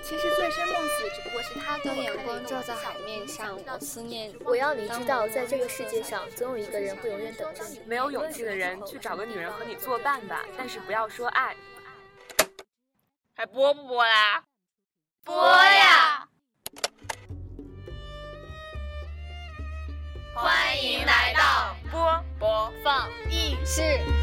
其实醉生梦死只不过是他当眼光照在海面上，我思念。 我要你知道，在这个世界上，总有一个人会永远等着你。 没有勇气的人，去找个女人和你作伴吧，但是不要说爱。还播不播啦？ 播呀！欢迎来到播放映室。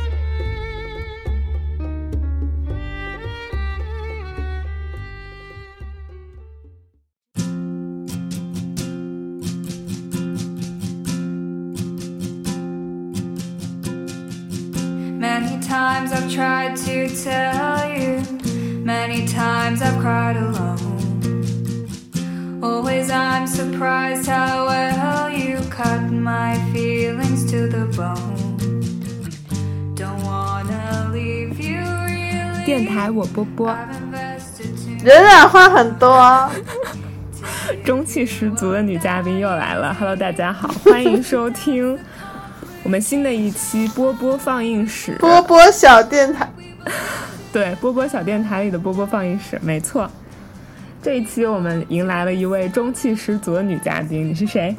Many times I've tried to tell you, many times I've cried alone. Always I'm surprised how well you cut my feelings to the bone. Don't wanna leave you really. 电台我波波， 人染话很多。 中气十足的女嘉宾又来了。Hello， 大家好，欢迎收听我们新的一期波波放映室， 波波小电台。 对，波波小电台里的波波放映室，没错。这一期我们迎来了一位中气十足的女嘉宾，你是谁？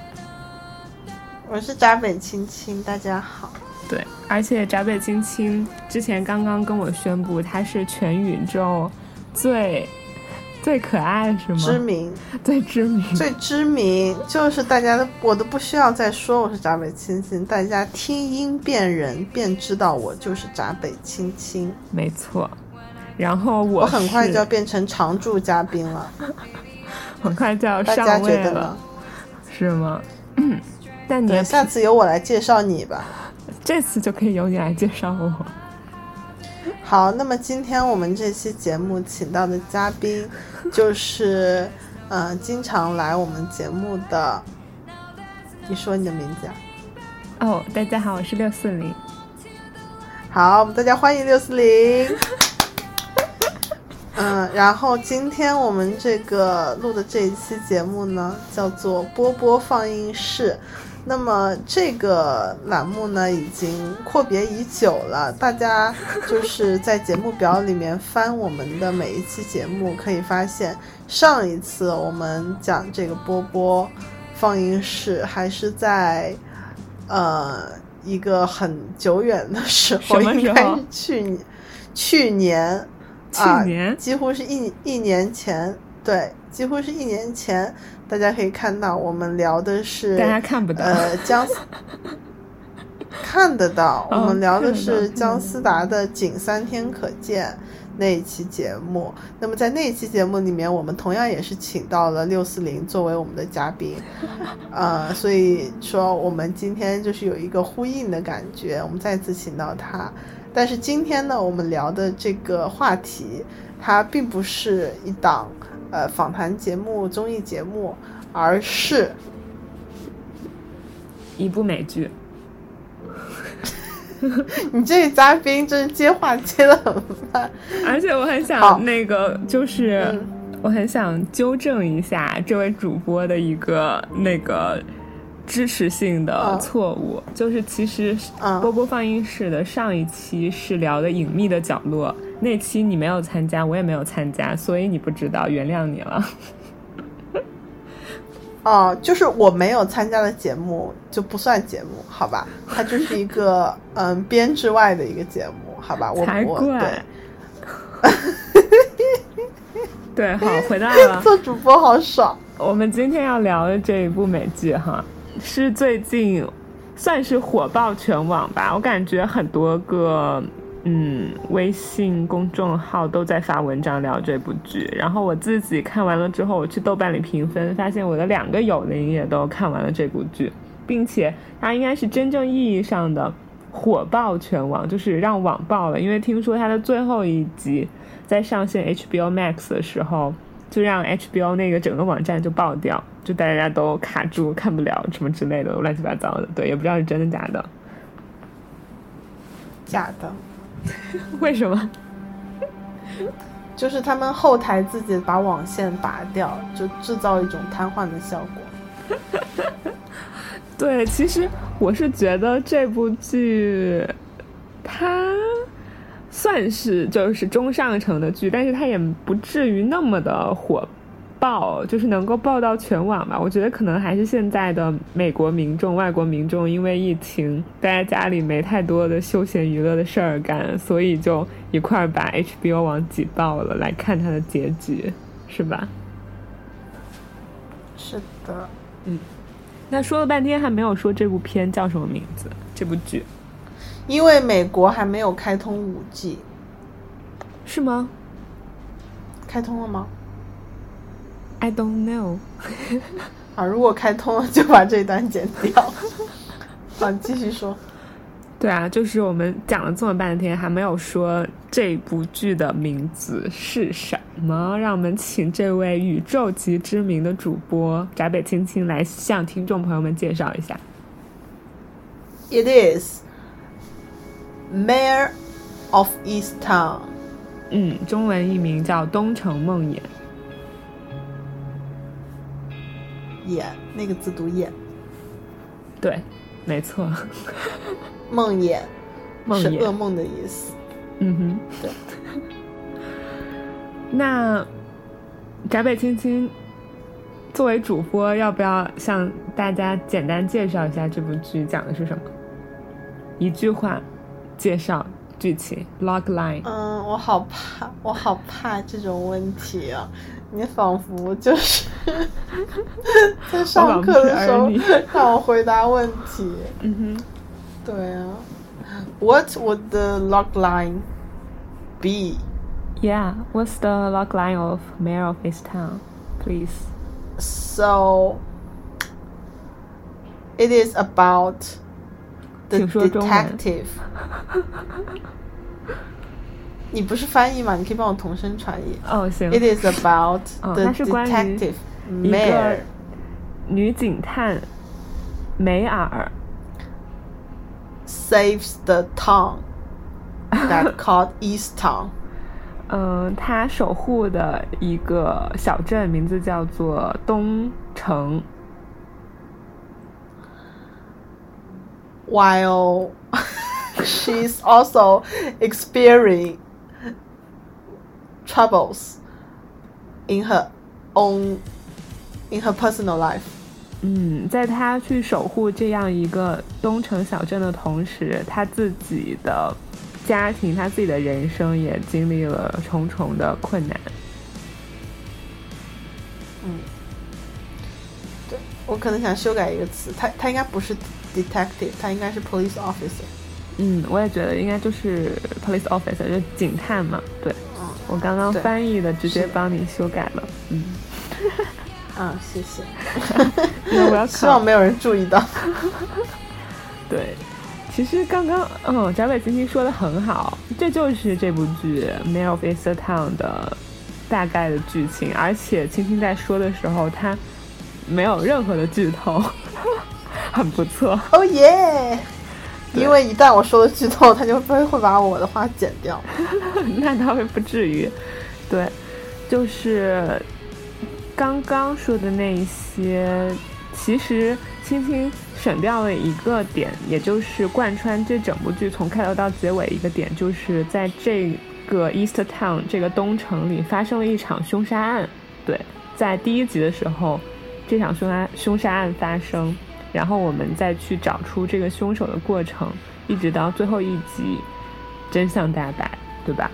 我是闸北青青，大家好。 对，而且闸北青青之前刚刚跟我宣布，她是全宇宙最可爱是吗？最知名，就是大家的，我都不需要再说我是闸北青青，大家听音辨人便知道我就是闸北青青。 没错。然后我很快就要变成常驻嘉宾了， 很快就要上位了，大家觉得呢？是吗？但你下次由我来介绍你吧。 这次就可以由你来介绍我。 好，那么今天我们这期节目请到的嘉宾就是经常来我们节目的，你说你的名字啊？ 哦，大家好，我是640。 好，我们大家欢迎640。然后今天我们这个录的这一期节目呢，叫做波波放映室。那么这个栏目呢，已经阔别已久了。大家就是在节目表里面翻我们的每一期节目，可以发现上一次我们讲这个波波放映室还是在一个很久远的时候，应该是去年。几乎是一年前，对，几乎是1年前。大家可以看到，我们聊的是大家看不到， 看得到，我们聊的是姜思达的《仅3天可见》那一期节目。那么在那一期节目里面，我们同样也是请到了640作为我们的嘉宾，所以说我们今天就是有一个呼应的感觉，我们再次请到他。但是今天呢，我们聊的这个话题，它并不是一档访谈节目、综艺节目，而是一部美剧。 你这个嘉宾真是接话接得很慢， 而且我很想就是我很想纠正一下这位主播的一个知识性的错误，就是其实波波放映室的上一期是聊的隐秘的角落，那期你没有参加，我也没有参加，所以你不知道，原谅你了。 就是我没有参加的节目就不算节目，好吧？它就是一个编制外的一个节目，好吧？ 才怪。对，好，回到了做主播好爽。 我们今天要聊的这一部美剧哈，是最近算是火爆全网吧，我感觉很多个微信公众号都在发文章聊这部剧，然后我自己看完了之后，我去豆瓣里评分，发现我的2个友邻也都看完了这部剧，并且它应该是真正意义上的火爆全网，就是让网爆了，因为听说它的最后一集在上线 HBO Max 的时候，就让 HBO 那个整个网站就爆掉，就大家都卡住看不了什么之类的乱七八糟的。对，也不知道是真的假的。 假的。 为什么？ 就是他们后台自己把网线拔掉，就制造一种瘫痪的效果。 对，其实我是觉得这部剧它算是就是中上乘的剧，但是它也不至于那么的火爆，就是能够爆到全网吧。我觉得可能还是现在的美国民众、外国民众因为疫情待在家里没太多的休闲娱乐的事儿干，所以就一块儿把 HBO 网挤爆了来看它的结局，是吧？ 是的。 那说了半天还没有说这部片叫什么名字，这部剧。 因为美国还没有开通5G。 是吗？ 开通了吗？ I don't know 啊，如果开通了就把这一段剪掉。好，继续说。 对啊，就是我们讲了这么半天还没有说这部剧的名字是什么，让我们请这位宇宙级知名的主播闸北青青来向听众朋友们介绍一下。 It is Mayor of Easttown。 中文译名叫东城梦魇。 魇，那个字读魇。 对，没错。 梦魇是梦魇噩梦的意思。对。 那闸北青青作为主播，要不要向大家简单介绍一下这部剧讲的是什么？一句话介绍剧情 logline。 我好怕这种问题啊！你仿佛就是在上课的时候让我回答问题。对啊。What would the logline be? Yeah, what's the logline of Mayor of Easttown, please? So, it is about the 请说中文。 detective. 你不是翻译吗？你可以帮我同声传译。 行。 It is about the 它是关于 detective 一个 Mayor 女警探梅尔 saves the town that called Easttown. 她守护的一个小镇名字叫做东城。 While she's also experiencing troubles in her personal life. 在她去守护这样一个东城小镇的同时，她自己的家庭、她自己的人生也经历了重重的困难。 对，我可能想修改一个词，他应该不是 detective， 他应该是 police officer。 我也觉得应该就是 police officer， 就是警探嘛。对，我刚刚翻译的直接帮你修改了。 谢谢。 因为我要希望没有人注意到。 对，其实刚刚闸北青青说的很好，这就是这部剧《Mayor of Easttown》的大概的剧情，而且青青在说的时候，她没有任何的剧透，很不错。 Oh yeah！ 因为一旦我说了剧透，他就会把我的话剪掉。 那倒会不至于。对，就是刚刚说的那一些，其实青青省掉了一个点，也就是贯穿这整部剧从开头到结尾一个点，就是在这个 Easttown 这个东城里发生了一场凶杀案。对，在第1集的时候，这场凶杀案发生，然后我们再去找出这个凶手的过程，一直到最后1集真相大白，对吧？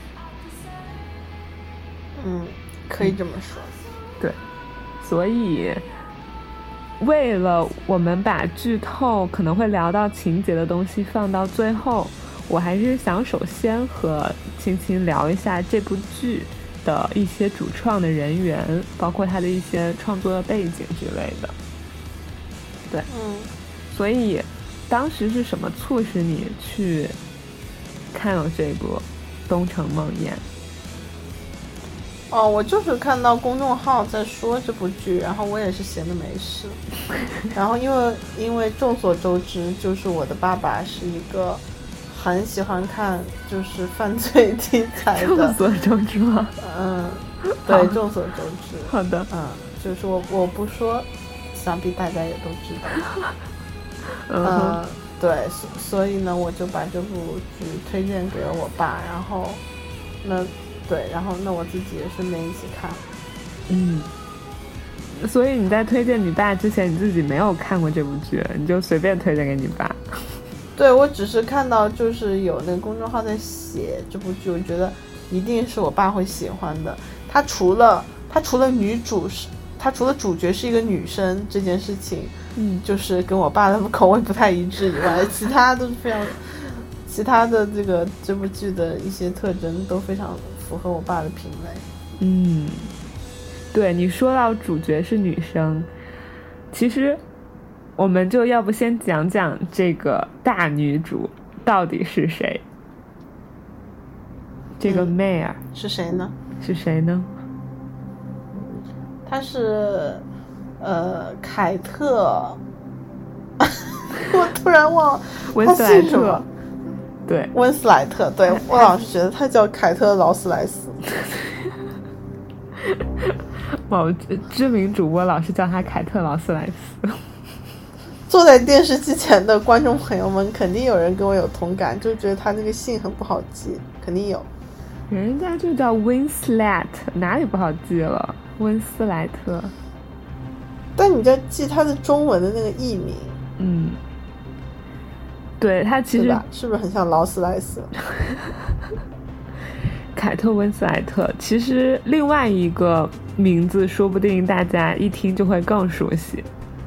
可以这么说。 对，所以为了我们把剧透可能会聊到情节的东西放到最后，我还是想首先和青青聊一下这部剧的一些主创的人员，包括他的一些创作的背景之类的。对，所以当时是什么促使你去看了这部《东城梦魇》？ 我就是看到公众号在说这部剧，然后我也是闲的没事。然后因为众所周知，就是我的爸爸是一个很喜欢看就是犯罪题材的。 众所周知吗？ 对，众所周知。 好的。 就是我不说，想必大家也都知道。 对，所以呢，我就把这部剧推荐给了我爸，然后那我自己也顺便一起看。 所以你在推荐你爸之前，你自己没有看过这部剧，你就随便推荐给你爸？ 对，我只是看到就是有那个公众号在写这部剧，我觉得一定是我爸会喜欢的。他除了主角是一个女生这件事情，就是跟我爸的口味不太一致以外，其他都是非常，其他的这部剧的一些特征都非常符合我爸的品味。 对，你说到主角是女生，其实我们就要不先讲讲这个大女主到底是谁？这个妹儿是谁呢？她是凯特，我突然忘了温斯莱特。对， 温斯莱特。对，我老是觉得她叫凯特劳斯莱斯。 某知名主播老是叫她凯特劳斯莱斯。 坐在电视机前的观众朋友们，肯定有人跟我有同感，就觉得她那个姓很不好记，肯定有。 人家就叫 Winslet， 哪里不好记了？温斯莱特。 但你在记他的中文的那个译名。 对，他其实是不是很像劳斯莱斯？ 凯特温斯莱特，其实另外一个名字说不定大家一听就会更熟悉。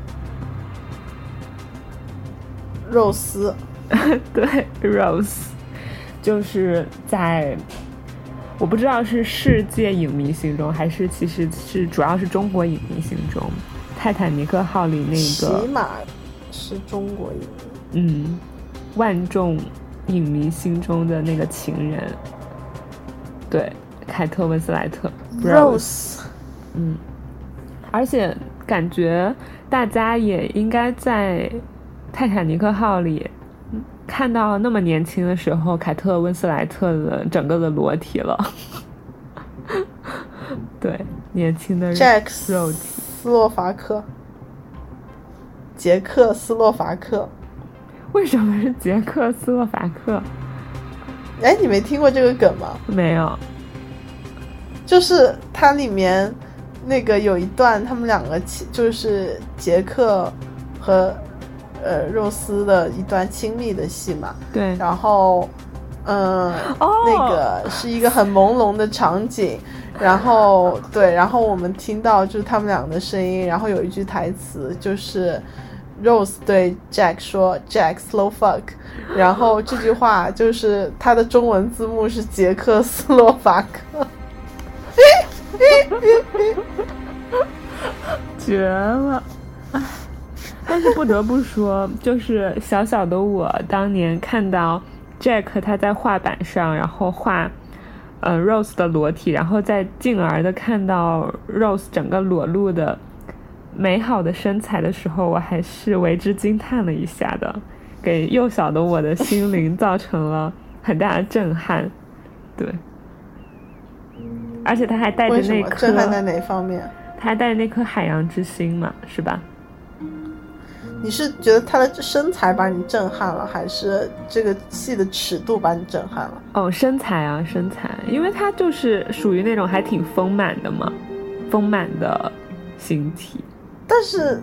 肉丝。 对 Rose， 就是在我不知道是世界影迷心中，还是其实是主要是中国影迷心中，泰坦尼克号里那个起码是中国影迷， 万众影迷心中的那个情人。对，凯特温斯莱特 Rose。 而且感觉大家也应该在泰坦尼克号里看到那么年轻的时候凯特温斯莱特的整个的裸体了。对，年轻的 Jack 肉体。 杰克斯洛伐克。 为什么是杰克斯洛伐克？ 哎，你没听过这个梗吗？ 没有。 就是它里面那个有一段他们两个就是杰克和肉丝的一段亲密的戏嘛。 对。 然后那个是一个很朦胧的场景，然后对，然后我们听到就是他们俩的声音，然后有一句台词就是Rose 对 Jack 说 Jack slow fuck， 然后这句话就是它的中文字幕是捷克斯洛伐克。 绝了。但是不得不说，就是小小的我当年看到 Jack 他在画板上然后画Rose 的裸体，然后再进而的看到 Rose 整个裸露的美好的身材的时候，我还是为之惊叹了一下的，给幼小的我的心灵造成了很大的震撼。对，而且他还带着那颗， 震撼在哪方面？ 他还带着那颗海洋之心嘛，是吧？ 你是觉得他的身材把你震撼了，还是这个戏的尺度把你震撼了？ 哦，身材啊，身材，因为他就是属于那种还挺丰满的嘛，丰满的形体。 但是，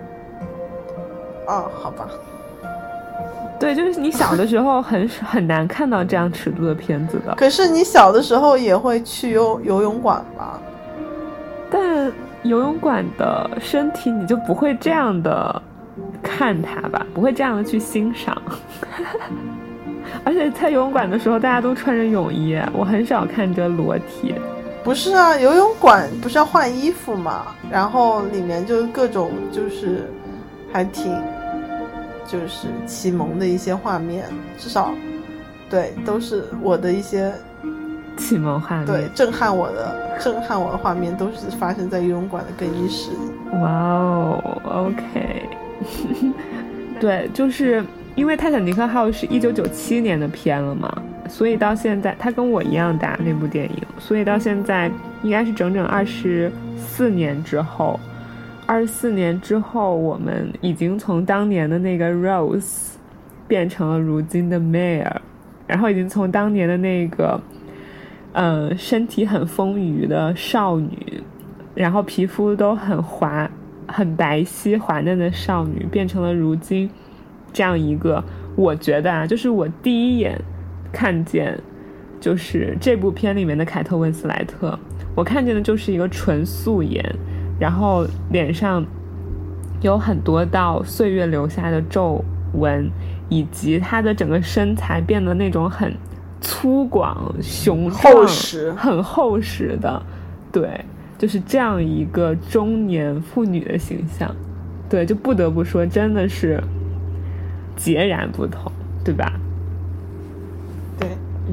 好吧。 对，就是你小的时候很难看到这样尺度的片子的。 可是你小的时候也会去游泳馆吧？ 但游泳馆的身体你就不会这样的看它吧，不会这样的去欣赏。而且在游泳馆的时候大家都穿着泳衣，我很少看着裸体。 不是啊，游泳馆不是要换衣服嘛，然后里面就各种就是还挺就是启蒙的一些画面，至少对都是我的一些启蒙画面， 对震撼我的画面都是发生在游泳馆的更衣室里。 哇哦 OK 对，就是因为泰坦尼克号是1997年的片了嘛，所以到现在他跟我一样大那部电影，所以到现在应该是整整24年之后，24年之后我们已经从当年的那个 Rose 变成了如今的 Mare， 然后已经从当年的那个身体很丰腴的少女，然后皮肤都很白皙滑嫩的少女，变成了如今这样一个，我觉得就是我第一眼看见就是这部片里面的凯特温斯莱特，我看见的就是一个纯素颜，然后脸上有很多道岁月留下的皱纹，以及她的整个身材变得那种很粗犷雄壮很厚实的，对，就是这样一个中年妇女的形象，对，就不得不说真的是截然不同，对吧？ 对，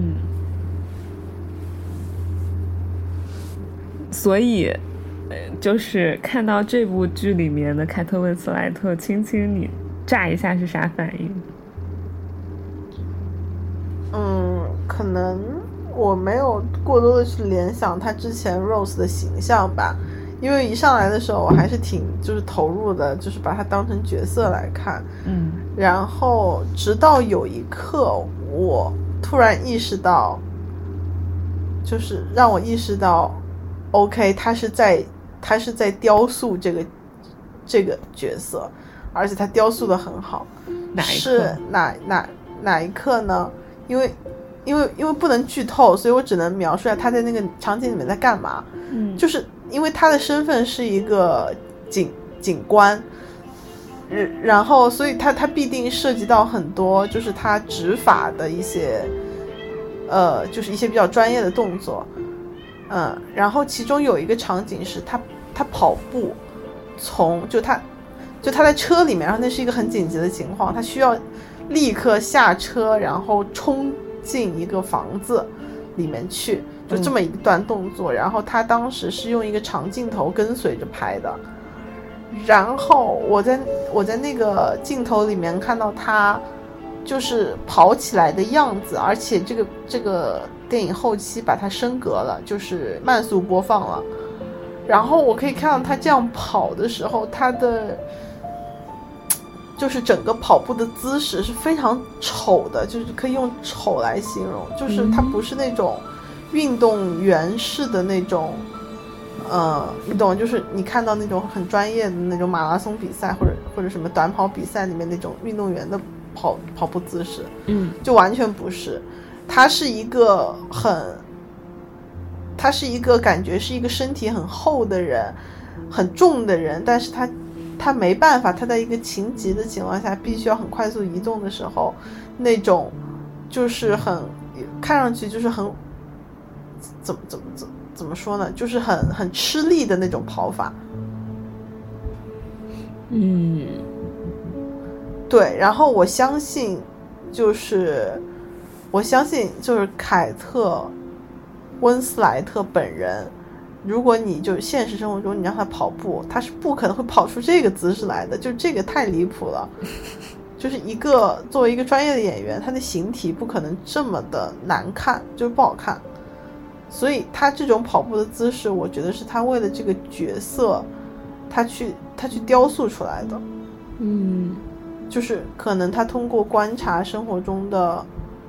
所以就是看到这部剧里面的凯特温斯莱特，青青你乍一下是啥反应？ 可能我没有过多的去联想她之前 Rose 的形象吧，因为一上来的时候我还是挺就是投入的，就是把她当成角色来看，然后直到有一刻我突然意识到，就是让我意识到 OK 她是在雕塑这个角色，而且她雕塑的很好。是哪一刻呢？因为不能剧透，所以我只能描述一下他在那个场景里面在干嘛。就是因为他的身份是一个警官，然后所以他必定涉及到很多就是他执法的一些就是一些比较专业的动作。然后其中有一个场景是他跑步就他在车里面，然后那是一个很紧急的情况，他需要立刻下车，然后冲进一个房子里面去，就这么一段动作。然后他当时是用一个长镜头跟随着拍的，然后我在那个镜头里面看到他就是跑起来的样子，而且这个电影后期把它升格了，就是慢速播放了。然后我可以看到他这样跑的时候，他的就是整个跑步的姿势是非常丑的，就是可以用丑来形容，就是他不是那种运动员式的那种你懂，就是你看到那种很专业的那种马拉松比赛或者什么短跑比赛里面那种运动员的跑步姿势，就完全不是。他是一个感觉是一个身体很厚的人，很重的人，但是他没办法，他在一个情急的情况下必须要很快速移动的时候，那种就是很看上去就是很怎么说呢，就是很吃力的那种跑法。对，然后我相信就是凯特温斯莱特本人，如果你就现实生活中你让他跑步，他是不可能会跑出这个姿势来的，就这个太离谱了。就是作为一个专业的演员，他的形体不可能这么的难看，就是不好看。所以他这种跑步的姿势，我觉得是他为了这个角色他去雕塑出来的。就是可能他通过观察生活中的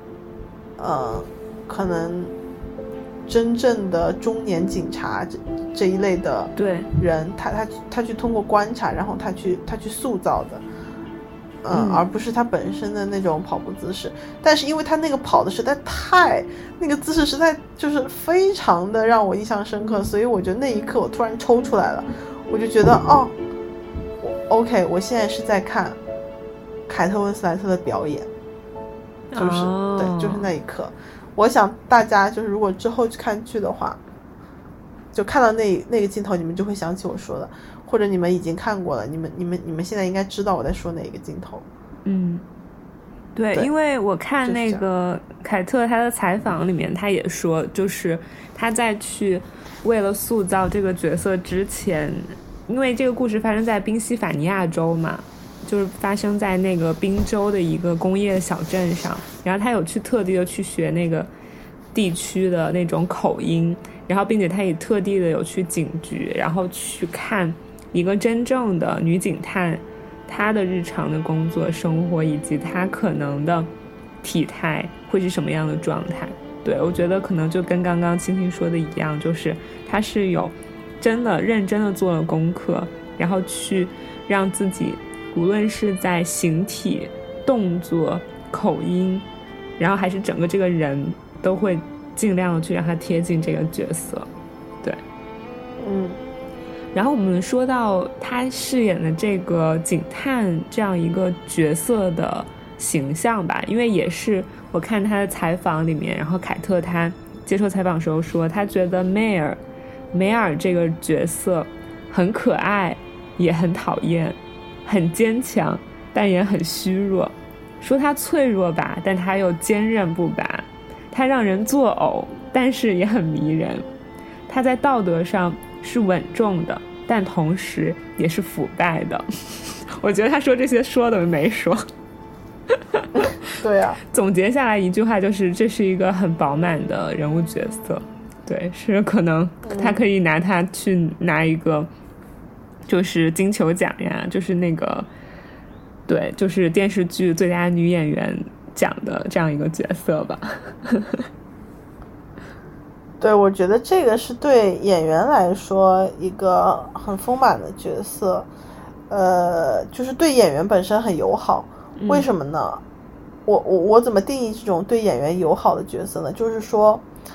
可能真正的中年警察这一类的人，他去通过观察，然后他去塑造的，而不是他本身的那种跑步姿势。但是因为他那个跑的实在那个姿势实在就是非常的让我印象深刻，所以我觉得那一刻我突然抽出来了，我就觉得OK， 我现在是在看凯特温斯莱特的表演，就是对，就是那一刻。我想大家就是如果之后去看剧的话，就看到那个镜头，你们就会想起我说的，或者你们已经看过了，你们现在应该知道我在说哪一个镜头。 对，因为我看那个凯特他的采访里面，他也说，就是他在去为了塑造这个角色之前，因为这个故事发生在宾夕法尼亚州嘛，就是发生在那个宾州的一个工业小镇上，然后他有特地的去学那个地区的那种口音，然后并且他也特地的有去警局，然后去看一个真正的女警探他的日常的工作生活以及他可能的体态会是什么样的状态。对，我觉得可能就跟刚刚青青说的一样，就是他是有真的认真的做了功课，然后去让自己无论是在形体、动作、口音，然后还是整个这个人都会尽量的去让他贴近这个角色。对，然后我们说到他饰演的这个警探这样一个角色的形象吧，因为也是我看他的采访里面，然后凯特他接受采访的时候说，他觉得梅尔这个角色很可爱，也很讨厌，很坚强，但也很虚弱。说他脆弱吧，但他又坚韧不拔。他让人作呕，但是也很迷人。他在道德上是稳重的，但同时也是腐败的。我觉得他说这些说的没说。 对啊， 总结下来一句话就是，这是一个很饱满的人物角色。对，是可能他可以拿他去拿一个，就是金球奖呀，就是那个，对，就是电视剧最佳女演员奖的这样一个角色吧。 对，我觉得这个是对演员来说一个很丰满的角色，就是对演员本身很友好。为什么呢？我怎么定义这种对演员友好的角色呢？就是说，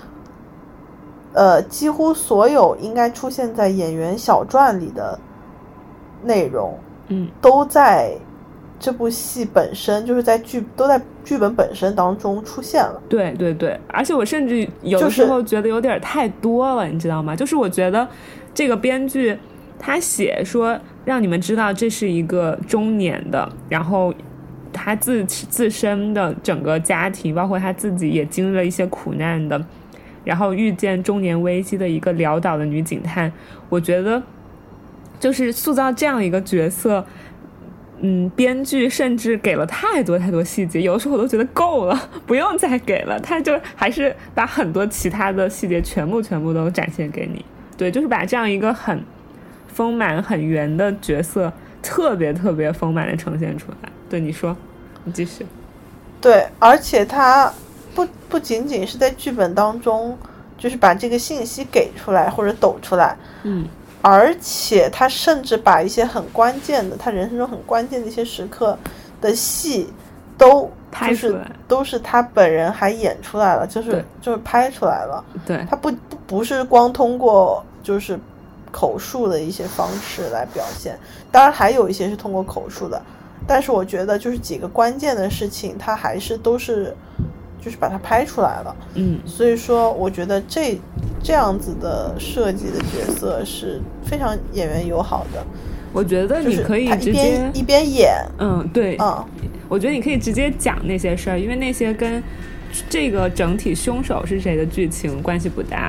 几乎所有应该出现在演员小传里的内容，都在这部戏本身，就是都在剧本本身当中出现了。 对对对，而且我甚至有的时候觉得有点太多了，你知道吗？就是我觉得这个编剧他写说让你们知道这是一个中年的，然后他自身的整个家庭，包括他自己也经历了一些苦难的，然后遇见中年危机的一个潦倒的女警探。我觉得就是塑造这样一个角色，编剧甚至给了太多太多细节，有的时候我都觉得够了，不用再给了，他就还是把很多其他的细节全部都展现给你。对，就是把这样一个很丰满很圆的角色特别特别丰满的呈现出来。对，你说，你继续。 对，而且他不仅仅是在剧本当中就是把这个信息给出来或者抖出来，而且他甚至把一些很关键的他人生中很关键的一些时刻的戏都是他本人还演出来了，就是拍出来了。 对， 他不是光通过就是口述的一些方式来表现，当然还有一些是通过口述的，但是我觉得就是几个关键的事情他还是都是就是把它拍出来了。所以说我觉得这样子的设计的角色是非常演员友好的。 我觉得你可以直接、 一边演， 对，我觉得你可以直接讲那些事儿，因为那些跟这个整体凶手是谁的剧情关系不大。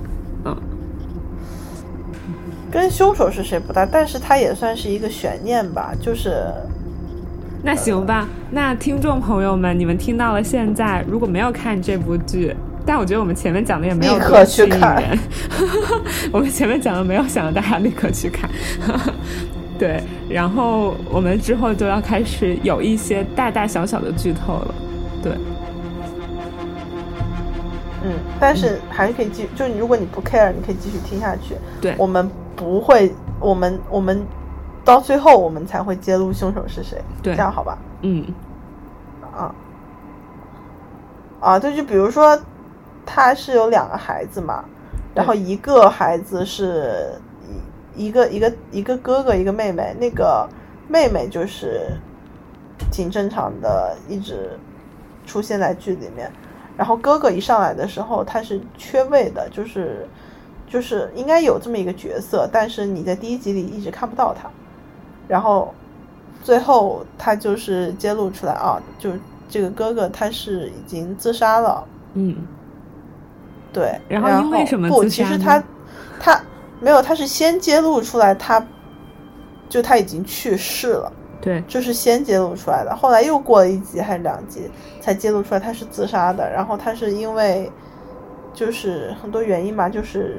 跟凶手是谁不大，但是它也算是一个悬念吧，就是那行吧，那听众朋友们，你们听到了现在，如果没有看这部剧，但我觉得我们前面讲的也没有多吸引人，我们前面讲的没有想让大家立刻去看。对，然后我们之后就要开始有一些大大小小的剧透了。对， 但是还是可以继续，就如果你不 care 你可以继续听下去。 对， 我们不会，我们到最后我们才会揭露凶手是谁。 对， 这样好吧？对，就比如说他是有2个孩子嘛，然后一个孩子是一个哥哥一个妹妹，那个妹妹就是挺正常的，一直出现在剧里面，然后哥哥一上来的时候他是缺位的，就是应该有这么一个角色，但是你在第1集里一直看不到他，然后最后他就是揭露出来就这个哥哥他是已经自杀了。对， 然后因为什么自杀呢？ 其实他没有，他是先揭露出来他已经去世了。 对， 就是先揭露出来的，后来又过了1集还是2集才揭露出来他是自杀的，然后他是因为就是很多原因嘛，就是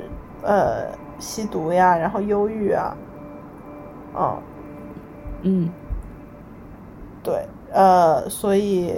吸毒呀，然后忧郁啊。 对，所以，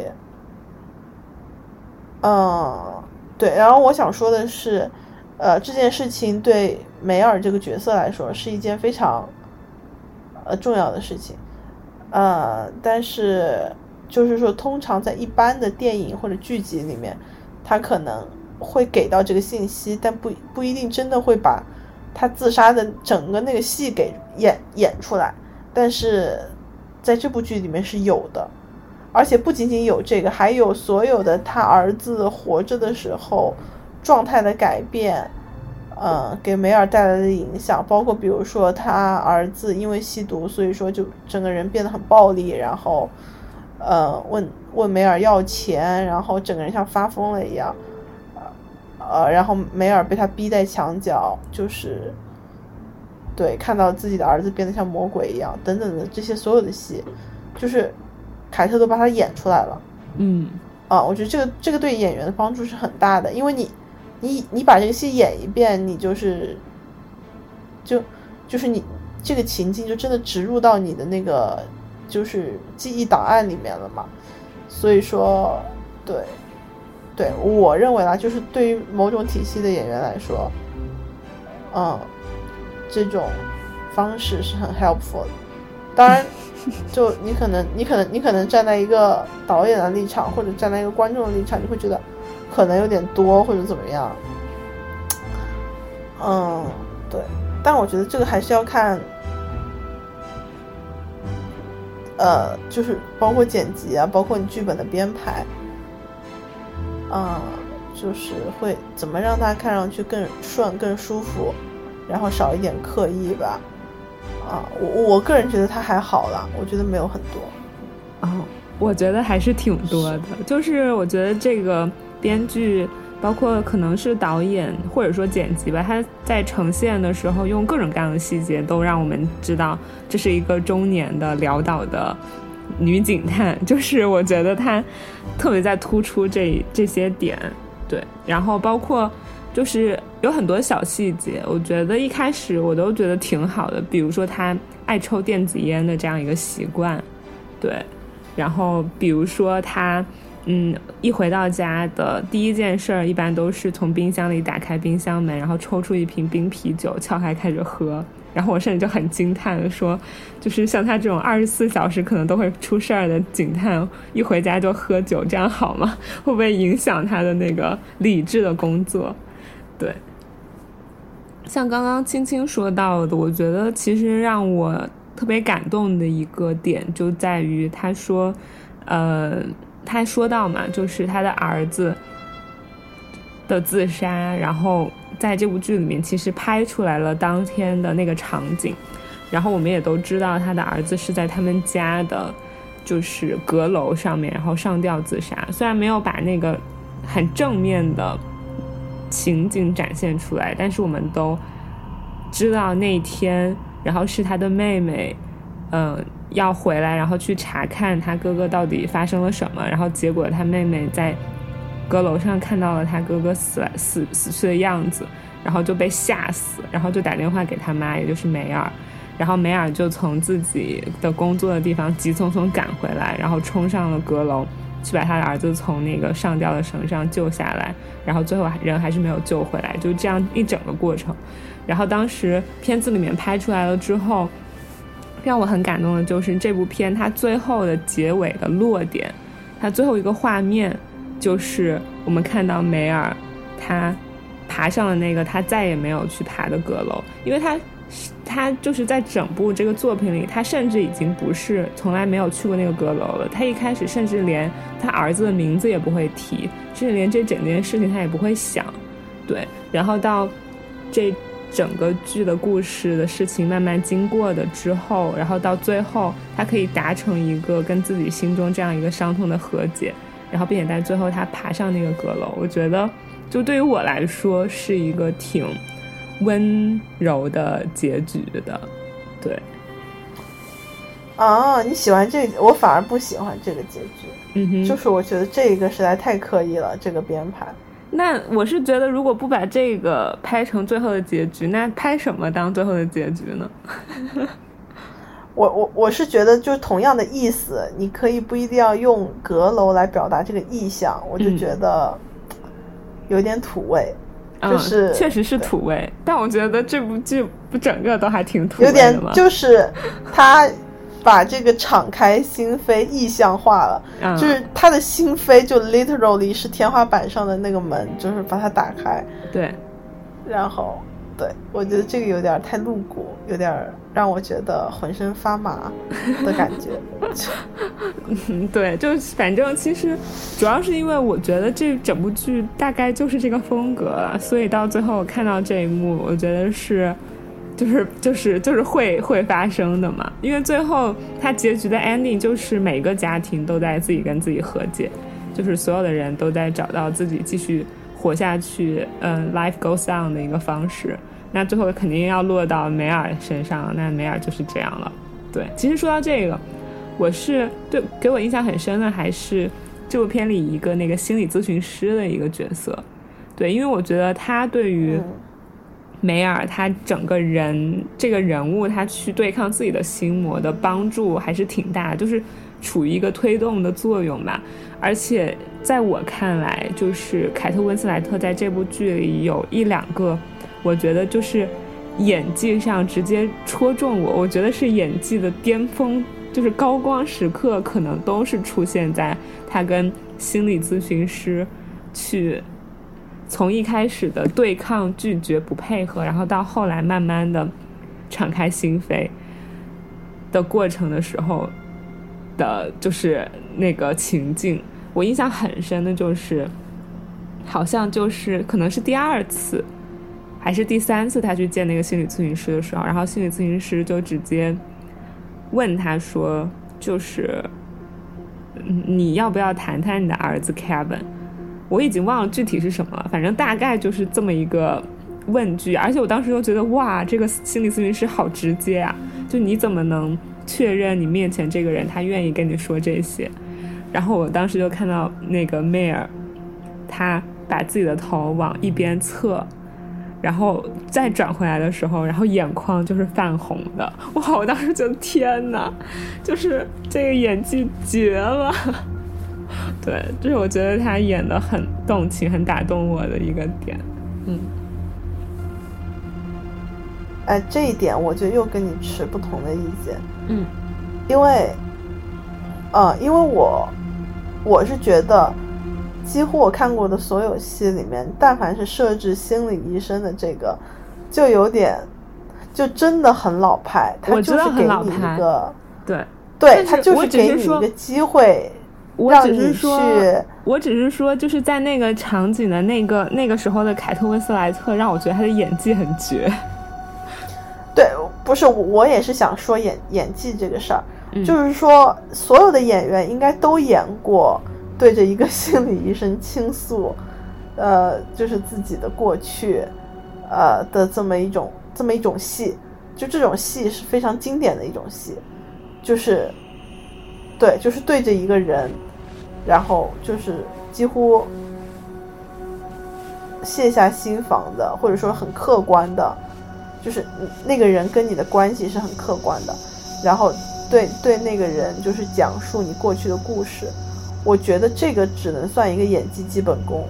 对，然后我想说的是，这件事情对梅尔这个角色来说是一件非常重要的事情，但是就是说，通常在一般的电影或者剧集里面，他可能会给到这个信息，但不一定真的会把他自杀的整个那个戏给演出来，但是在这部剧里面是有的，而且不仅仅有这个，还有所有的他儿子活着的时候状态的改变，给梅尔带来的影响，包括比如说他儿子因为吸毒，所以说就整个人变得很暴力，然后问梅尔要钱，然后整个人像发疯了一样，然后梅尔被他逼在墙角，就是对看到自己的儿子变得像魔鬼一样等等的这些所有的戏，就是凯特都把他演出来了。我觉得这个对演员的帮助是很大的，因为你把这个戏演一遍，你就是你这个情境就真的植入到你的那个就是记忆档案里面了嘛。所以说对我认为啦，就是对于某种体系的演员来说，这种方式是很 helpful 的。当然就你可能站在一个导演的立场，或者站在一个观众的立场，你会觉得可能有点多或者怎么样，对，但我觉得这个还是要看就是包括剪辑啊，包括你剧本的编排，就是会怎么让它看上去更顺更舒服，然后少一点刻意吧。我个人觉得它还好啦，我觉得没有很多。 我觉得还是挺多的，就是我觉得这个编剧包括可能是导演或者说剪辑吧，他在呈现的时候用各种各样的细节都让我们知道这是一个中年的潦倒的女警探，就是我觉得他特别在突出这些点。对，然后包括就是有很多小细节，我觉得一开始我都觉得挺好的，比如说他爱抽电子烟的这样一个习惯，对，然后比如说他一回到家的第一件事一般都是从冰箱里打开冰箱门，然后抽出一瓶冰啤酒撬开开始喝，然后我甚至就很惊叹的说，就是像他这种24小时可能都会出事儿的警探，一回家就喝酒，这样好吗？会不会影响他的那个理智的工作？对，像刚刚青青说到的，我觉得其实让我特别感动的一个点就在于他说他说到嘛，就是他的儿子的自杀，然后在这部剧里面其实拍出来了当天的那个场景，然后我们也都知道他的儿子是在他们家的就是阁楼上面然后上吊自杀，虽然没有把那个很正面的情景展现出来，但是我们都知道那一天然后是他的妹妹要回来，然后去查看他哥哥到底发生了什么，然后结果他妹妹在阁楼上看到了他哥哥死去的样子，然后就被吓死，然后就打电话给他妈，也就是梅尔，然后梅尔就从自己的工作的地方急匆匆赶回来，然后冲上了阁楼去把他的儿子从那个上吊的绳上救下来，然后最后人还是没有救回来，就这样一整个过程。然后当时片子里面拍出来了之后，让我很感动的就是这部片它最后的结尾的落点，它最后一个画面就是我们看到梅尔他爬上了那个他再也没有去爬的阁楼，因为他就是在整部这个作品里，他甚至已经不是从来没有去过那个阁楼了，他一开始甚至连他儿子的名字也不会提，甚至连这整件事情他也不会想。对，然后到这整个剧的故事的事情慢慢经过的之后，然后到最后他可以达成一个跟自己心中这样一个伤痛的和解，然后并且在最后他爬上那个阁楼，我觉得就对于我来说是一个挺温柔的结局的。对你喜欢这个，我反而不喜欢这个结局。就是我觉得这个实在太刻意了，这个编排。 那我是觉得如果不把这个拍成最后的结局，那拍什么当最后的结局呢？ 我是觉得就是同样的意思，你可以不一定要用阁楼来表达这个意象，我就觉得有点土味。就是确实是土味，但我觉得这部剧不整个都还挺土味的有点就是他把这个敞开心扉意象化了，就是他的心扉就 literally 是天花板上的那个门，就是把它打开。 对， 然后对，我觉得这个有点太露骨，有点让我觉得浑身发麻的感觉。 对，就反正其实主要是因为我觉得这整部剧大概就是这个风格，所以到最后看到这一幕，我觉得是就是会发生的嘛。因为最后它结局的 ending 就是每个家庭都在自己跟自己和解，就是所有的人都在找到自己继续活下去life goes on 的一个方式。那最后肯定要落到梅尔身上，那梅尔就是这样了。对，其实说到这个，我是对给我印象很深的还是这部片里一个那个心理咨询师的一个角色。对，因为我觉得他对于梅尔他整个人这个人物他去对抗自己的心魔的帮助还是挺大，就是处于一个推动的作用吧。而且在我看来，就是凯特温斯莱特在这部剧里有一两个我觉得就是演技上直接戳中我觉得是演技的巅峰，就是高光时刻可能都是出现在他跟心理咨询师去从一开始的对抗拒绝不配合，然后到后来慢慢的敞开心扉的过程的时候的就是那个情境。我印象很深的就是好像就是可能是第2次还是第3次他去见那个心理咨询师的时候，然后心理咨询师就直接问他说就是你要不要谈谈你的儿子 Kevin， 我已经忘了具体是什么了，反正大概就是这么一个问句。而且我当时就觉得哇，这个心理咨询师好直接啊，就你怎么能确认你面前这个人他愿意跟你说这些。然后我当时就看到那个梅尔他把自己的头往一边侧，然后再转回来的时候，然后眼眶就是泛红的。哇，我当时觉得天哪，就是这个演技绝了。对，这是我觉得他演得很动情很打动我的一个点。 这一点我就又跟你持不同的意见。因为我是觉得几乎我看过的所有戏里面，但凡是设置心理医生的这个就有点就真的很老派，他就是给你一个对他就是给你一个机会让你去。 我只是说就是在那个场景的那个时候的凯特温斯莱特让我觉得他的演技很绝。 对，不是，我也是想说演技这个事儿，就是说所有的演员应该都演过对着一个心理医生倾诉就是自己的过去的这么一种戏，就这种戏是非常经典的一种戏，就是对，就是对着一个人，然后就是几乎卸下心防的，或者说很客观的，就是那个人跟你的关系是很客观的，然后对那个人就是讲述你过去的故事。我觉得这个只能算一个演技基本功。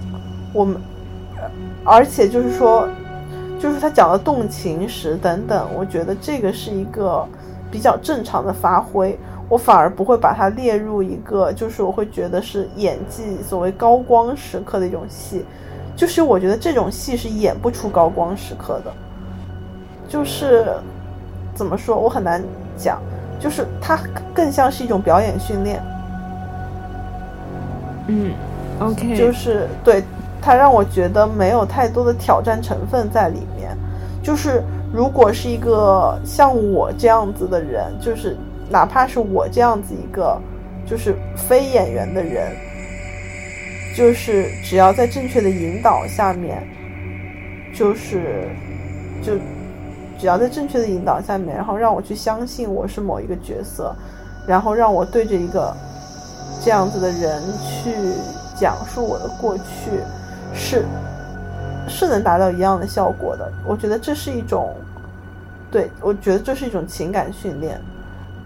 而且就是说就是他讲的动情时等等，我觉得这个是一个比较正常的发挥，我反而不会把它列入一个就是我会觉得是演技所谓高光时刻的一种戏，就是我觉得这种戏是演不出高光时刻的，就是怎么说我很难讲，就是它更像是一种表演训练。 OK， 就是对它让我觉得没有太多的挑战成分在里面。就是如果是一个像我这样子的人，就是哪怕是我这样子一个就是非演员的人，就是只要在正确的引导下面，就只要在正确的引导下面，然后让我去相信我是某一个角色，然后让我对着一个这样子的人去讲述我的过去，是能达到一样的效果的。我觉得这是一种，对，我觉得这是一种情感训练。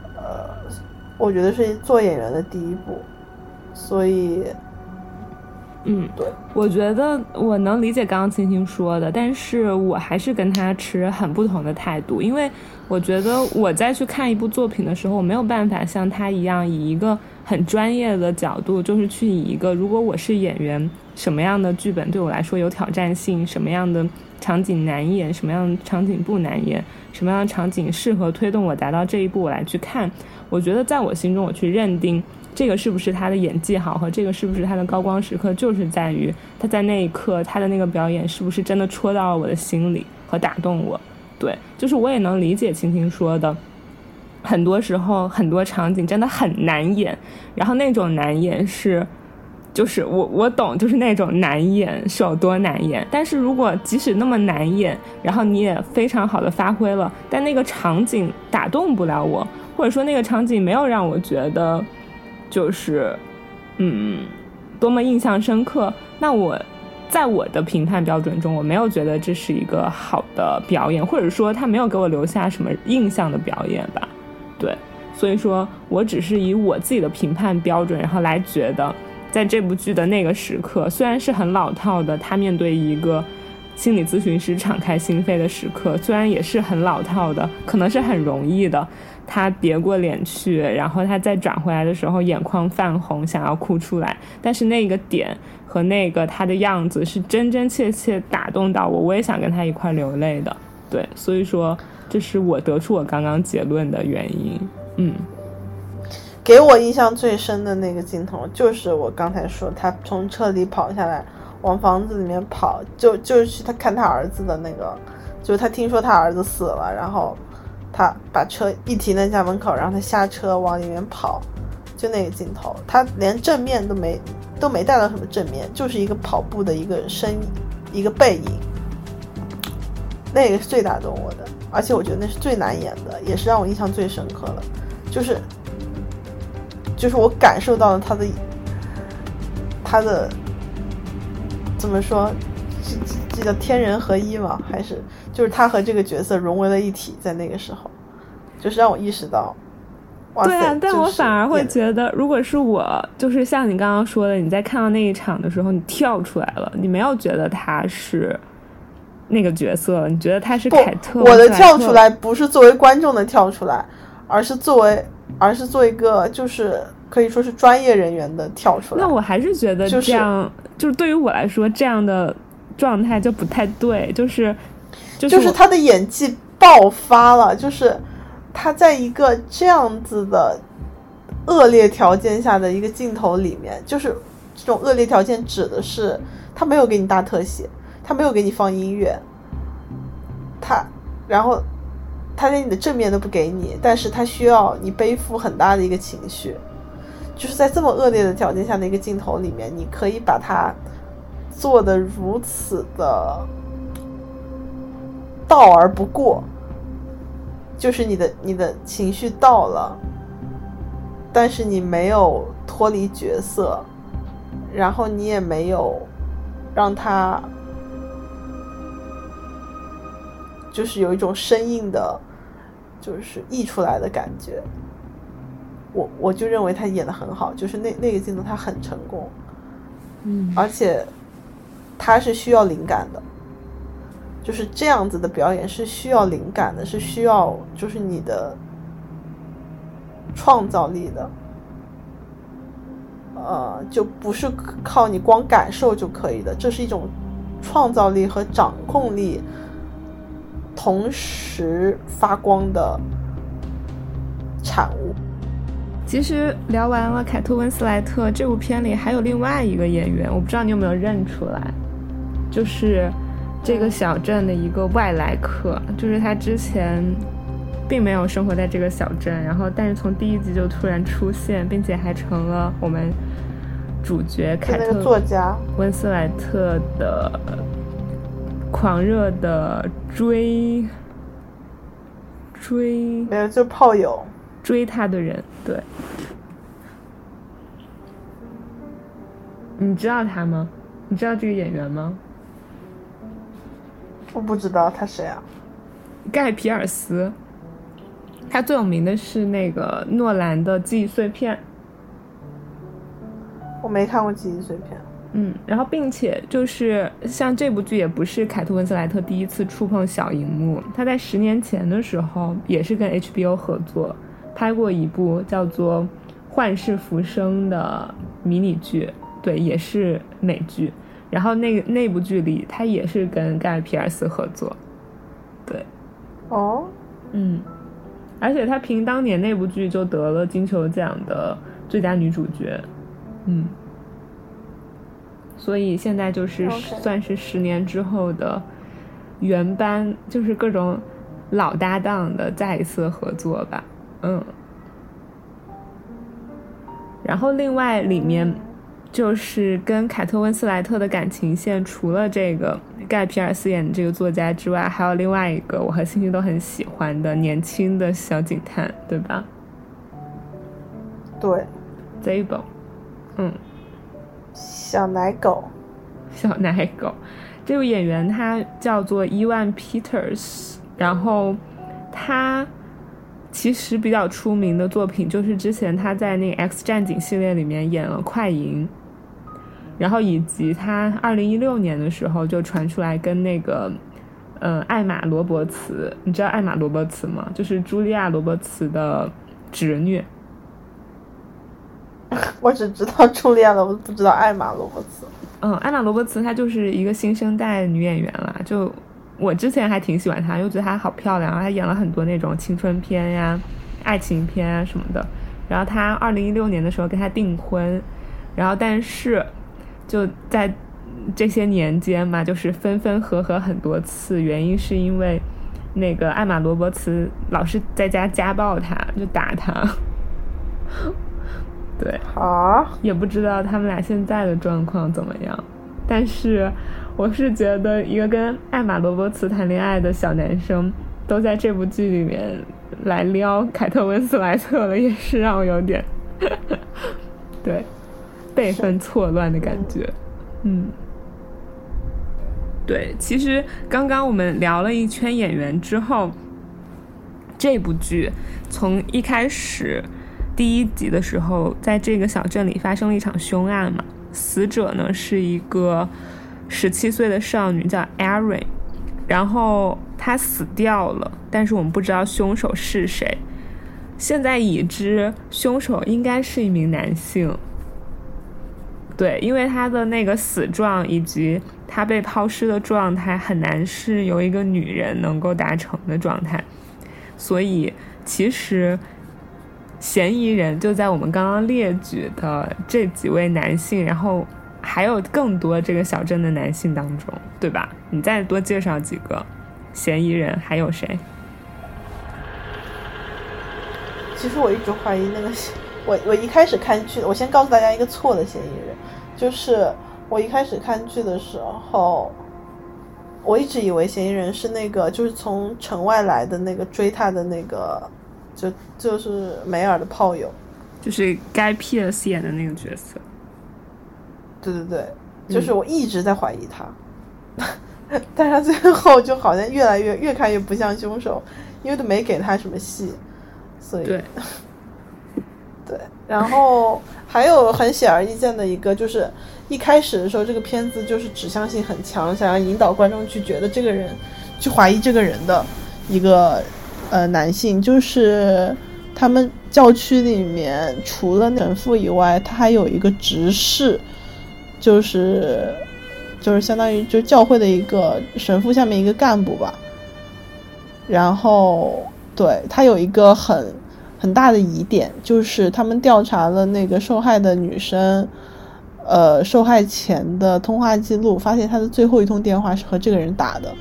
我觉得是做演员的第一步，所以对， 我觉得我能理解刚刚青青说的，但是我还是跟他持很不同的态度，因为我觉得我在去看一部作品的时候，我没有办法像他一样以一个很专业的角度，就是去以一个如果我是演员，什么样的剧本对我来说有挑战性，什么样的场景难演，什么样的场景不难演，什么样的场景适合推动我达到这一步，我来去看。我觉得在我心中我去认定这个是不是他的演技好和这个是不是他的高光时刻，就是在于他在那一刻他的那个表演是不是真的戳到了我的心里和打动我。对，就是我也能理解青青说的，很多时候很多场景真的很难演，然后那种难演是就是我懂，就是那种难演是有多难演，但是如果即使那么难演，然后你也非常好的发挥了，但那个场景打动不了我，或者说那个场景没有让我觉得就是多么印象深刻，那我在我的评判标准中，我没有觉得这是一个好的表演，或者说他没有给我留下什么印象的表演吧。对，所以说我只是以我自己的评判标准，然后来觉得在这部剧的那个时刻，虽然是很老套的，他面对一个心理咨询师敞开心扉的时刻，虽然也是很老套的，可能是很容易的，他别过脸去，然后他再转回来的时候眼眶泛红想要哭出来，但是那个点和那个他的样子是真真切切打动到我，我也想跟他一块流泪的。对，所以说这是我得出我刚刚结论的原因。 给我印象最深的那个镜头就是我刚才说他从车里跑下来往房子里面跑，就是他看他儿子的那个，就是他听说他儿子死了，然后他把车一停在家门口，然后他下车往里面跑，就那个镜头，他连正面都没带到什么正面，就是一个跑步的一个身一个背影，那个是最打动我的，而且我觉得那是最难演的，也是让我印象最深刻的，就是我感受到了他的怎么说，这叫天人合一吗？还是就是他和这个角色融为了一体，在那个时候就是让我意识到，哇塞。 对啊，但我反而会觉得如果是我，就是像你刚刚说的，你在看到那一场的时候你跳出来了，你没有觉得他是那个角色，你觉得他是凯特。 我的跳出来不是作为观众的跳出来，而是做一个就是可以说是专业人员的跳出来。 那我还是觉得这样，就是对于我来说这样的状态就不太对，就是他的演技爆发了，就是他在一个这样子的恶劣条件下的一个镜头里面，就是这种恶劣条件指的是他没有给你大特写，他没有给你放音乐，然后他连你的正面都不给你，但是他需要你背负很大的一个情绪，就是在这么恶劣的条件下的一个镜头里面，你可以把它做得如此的到而不过，就是你的情绪到了，但是你没有脱离角色，然后你也没有让他就是有一种生硬的就是溢出来的感觉。我就认为他演得很好，就是那个镜头他很成功，而且他是需要灵感的，就是这样子的表演是需要灵感的，是需要就是你的创造力的，就不是靠你光感受就可以的，这是一种创造力和掌控力同时发光的产物。 其实聊完了凯特温斯莱特，这部片里还有另外一个演员，我不知道你有没有认出来，就是这个小镇的一个外来客，就是他之前并没有生活在这个小镇，然后但是从第一集就突然出现，并且还成了我们主角凯特作家温斯莱特的狂热的追没有，就炮友追他的人。对，你知道他吗？你知道这个演员吗？ 我不知道他谁啊。 盖皮尔斯。 他最有名的是那个诺兰的《记忆碎片》。 我没看过《记忆碎片》。 然后并且就是像这部剧也不是凯特温斯莱特第一次触碰小荧幕，他在10年前的时候也是跟 HBO 合作拍过一部叫做《幻视浮生》的迷你剧，对，也是美剧。然后那部剧里他也是跟盖尔皮尔斯合作，对，而且他凭当年那部剧就得了金球奖的最佳女主角，所以现在就是算是10年之后的原班，就是各种老搭档的再一次合作吧。然后另外里面就是跟凯特温斯莱特的感情线，除了这个盖皮尔斯演的这个作家之外，还有另外一个我和星星都很喜欢的年轻的小警探，对吧？ 对 Zabel， 小奶狗。 这个演员他叫做伊万 Peters， 然后他其实比较出名的作品就是之前他在那个 X 战警系列里面演了快银，然后以及他2016年的时候就传出来跟那个艾玛罗伯茨，你知道艾玛罗伯茨吗？就是茱莉亚罗伯茨的侄女。 我只知道茱莉亚了，我不知道艾玛罗伯茨。 艾玛罗伯茨她就是一个新生代女演员啦，就我之前还挺喜欢她，又觉得她好漂亮，她演了很多那种青春片呀、爱情片啊什么的。然后她2016年的时候跟她订婚，然后但是就在这些年间嘛，就是分分合合很多次，原因是因为那个艾玛罗伯茨老是在家家暴她，就打她。对也不知道他们俩现在的状况怎么样，但是我是觉得一个跟艾玛罗伯茨谈恋爱的小男生都在这部剧里面来撩凯特温斯莱特了，也是让我有点对辈分错乱的感觉。对，其实刚刚我们聊了一圈演员之后，这部剧从一开始第1集的时候，在这个小镇里发生了一场凶案嘛，死者呢是一个17岁的少女叫 Erin， 然后她死掉了，但是我们不知道凶手是谁。现在已知凶手应该是一名男性，对，因为他的那个死状以及他被抛尸的状态很难是由一个女人能够达成的状态，所以其实嫌疑人就在我们刚刚列举的这几位男性，然后还有更多这个小镇的男性当中，对吧？你再多介绍几个嫌疑人，还有谁？ 其实我一直怀疑那个我一开始看剧，我先告诉大家一个错的嫌疑人，就是我一开始看剧的时候，我一直以为嫌疑人是那个就是从城外来的那个追他的那个就是梅尔的炮友， 就是该皮尔斯演的那个角色。 对对对，就是我一直在怀疑他，但是他最后就好像越看越不像凶手，因为都没给他什么戏，所以对对。然后还有很显而易见的一个，就是一开始的时候这个片子就是指向性很强，想要引导观众去觉得这个人去怀疑这个人的一个男性，就是他们教区里面除了神父以外，他还有一个执事，就是相当于就教会的一个神父下面一个干部吧。然后对，他有一个很大的疑点，就是他们调查了那个受害的女生受害前的通话记录，发现她的最后一通电话是和这个人打的。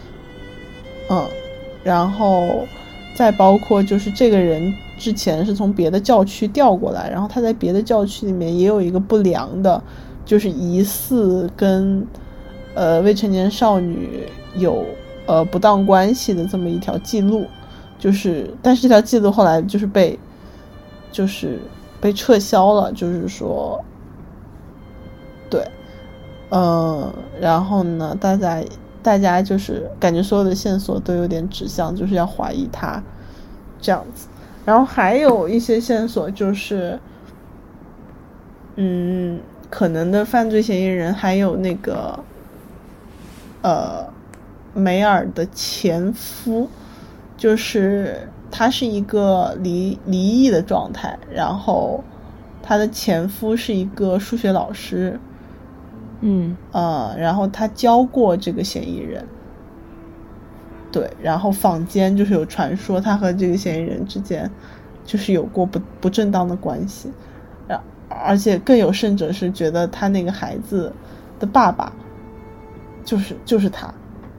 然后再包括就是这个人之前是从别的教区调过来，然后他在别的教区里面也有一个不良的，就是疑似跟未成年少女有不当关系的这么一条记录，但是这条记录后来就是被撤销了，就是说对然后呢大家就是感觉所有的线索都有点指向，就是要怀疑他这样子。然后还有一些线索就是可能的犯罪嫌疑人还有那个梅尔的前夫，就是他是一个离异的状态，然后他的前夫是一个数学老师，然后他教过这个嫌疑人，对，然后坊间就是有传说他和这个嫌疑人之间就是有过不正当的关系，而且更有甚者是觉得他那个孩子的爸爸就是他。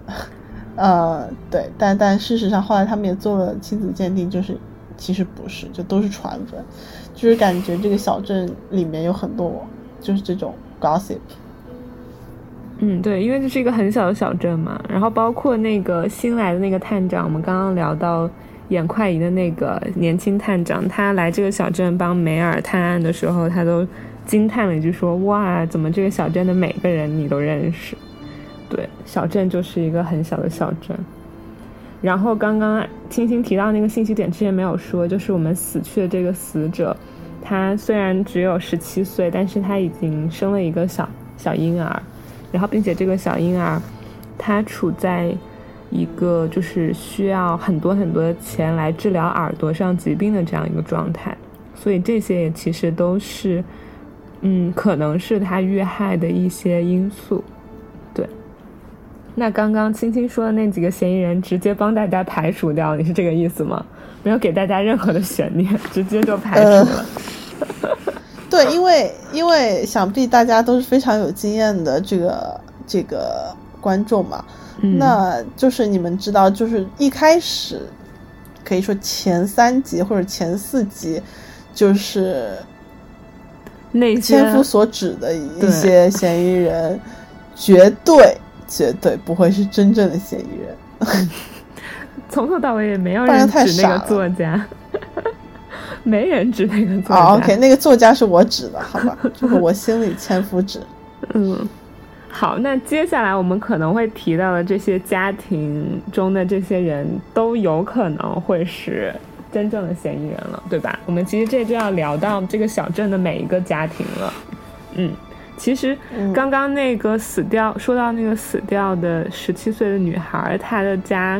对，但事实上后来他们也做了亲子鉴定，就是其实不是，就都是传闻，就是感觉这个小镇里面有很多就是这种 gossip。 对，因为这是一个很小的小镇嘛，然后包括那个新来的那个探长，我们刚刚聊到演快银的那个年轻探长，他来这个小镇帮梅尔探案的时候，他都惊叹了一句说，哇，怎么这个小镇的每个人你都认识。对，小镇就是一个很小的小镇。然后刚刚青青提到那个信息点之前没有说，就是我们死去的这个死者，他虽然只有17岁，但是他已经生了一个小婴儿，然后并且这个小婴儿他处在一个就是需要很多很多的钱来治疗耳朵上疾病的这样一个状态，所以这些也其实都是可能是他遇害的一些因素。对，那刚刚青青说的那几个嫌疑人直接帮大家排除掉，你是这个意思吗？没有给大家任何的悬念，直接就排除了。 对，因为想必大家都是非常有经验的这个观众嘛，那就是你们知道，就是一开始可以说前3集或者前4集，就是那些千夫所指的一些嫌疑人，绝对不会是真正的嫌疑人。 从头到尾也没有人指那个作家。没人指那个作家。 OK， 那个作家是我指的，好吧，就是我心里千夫指。 好，那接下来我们可能会提到的这些家庭中的这些人都有可能会是真正的嫌疑人了，对吧？我们其实这就要聊到这个小镇的每一个家庭了。其实刚刚那个说到那个死掉的17岁的女孩，她的家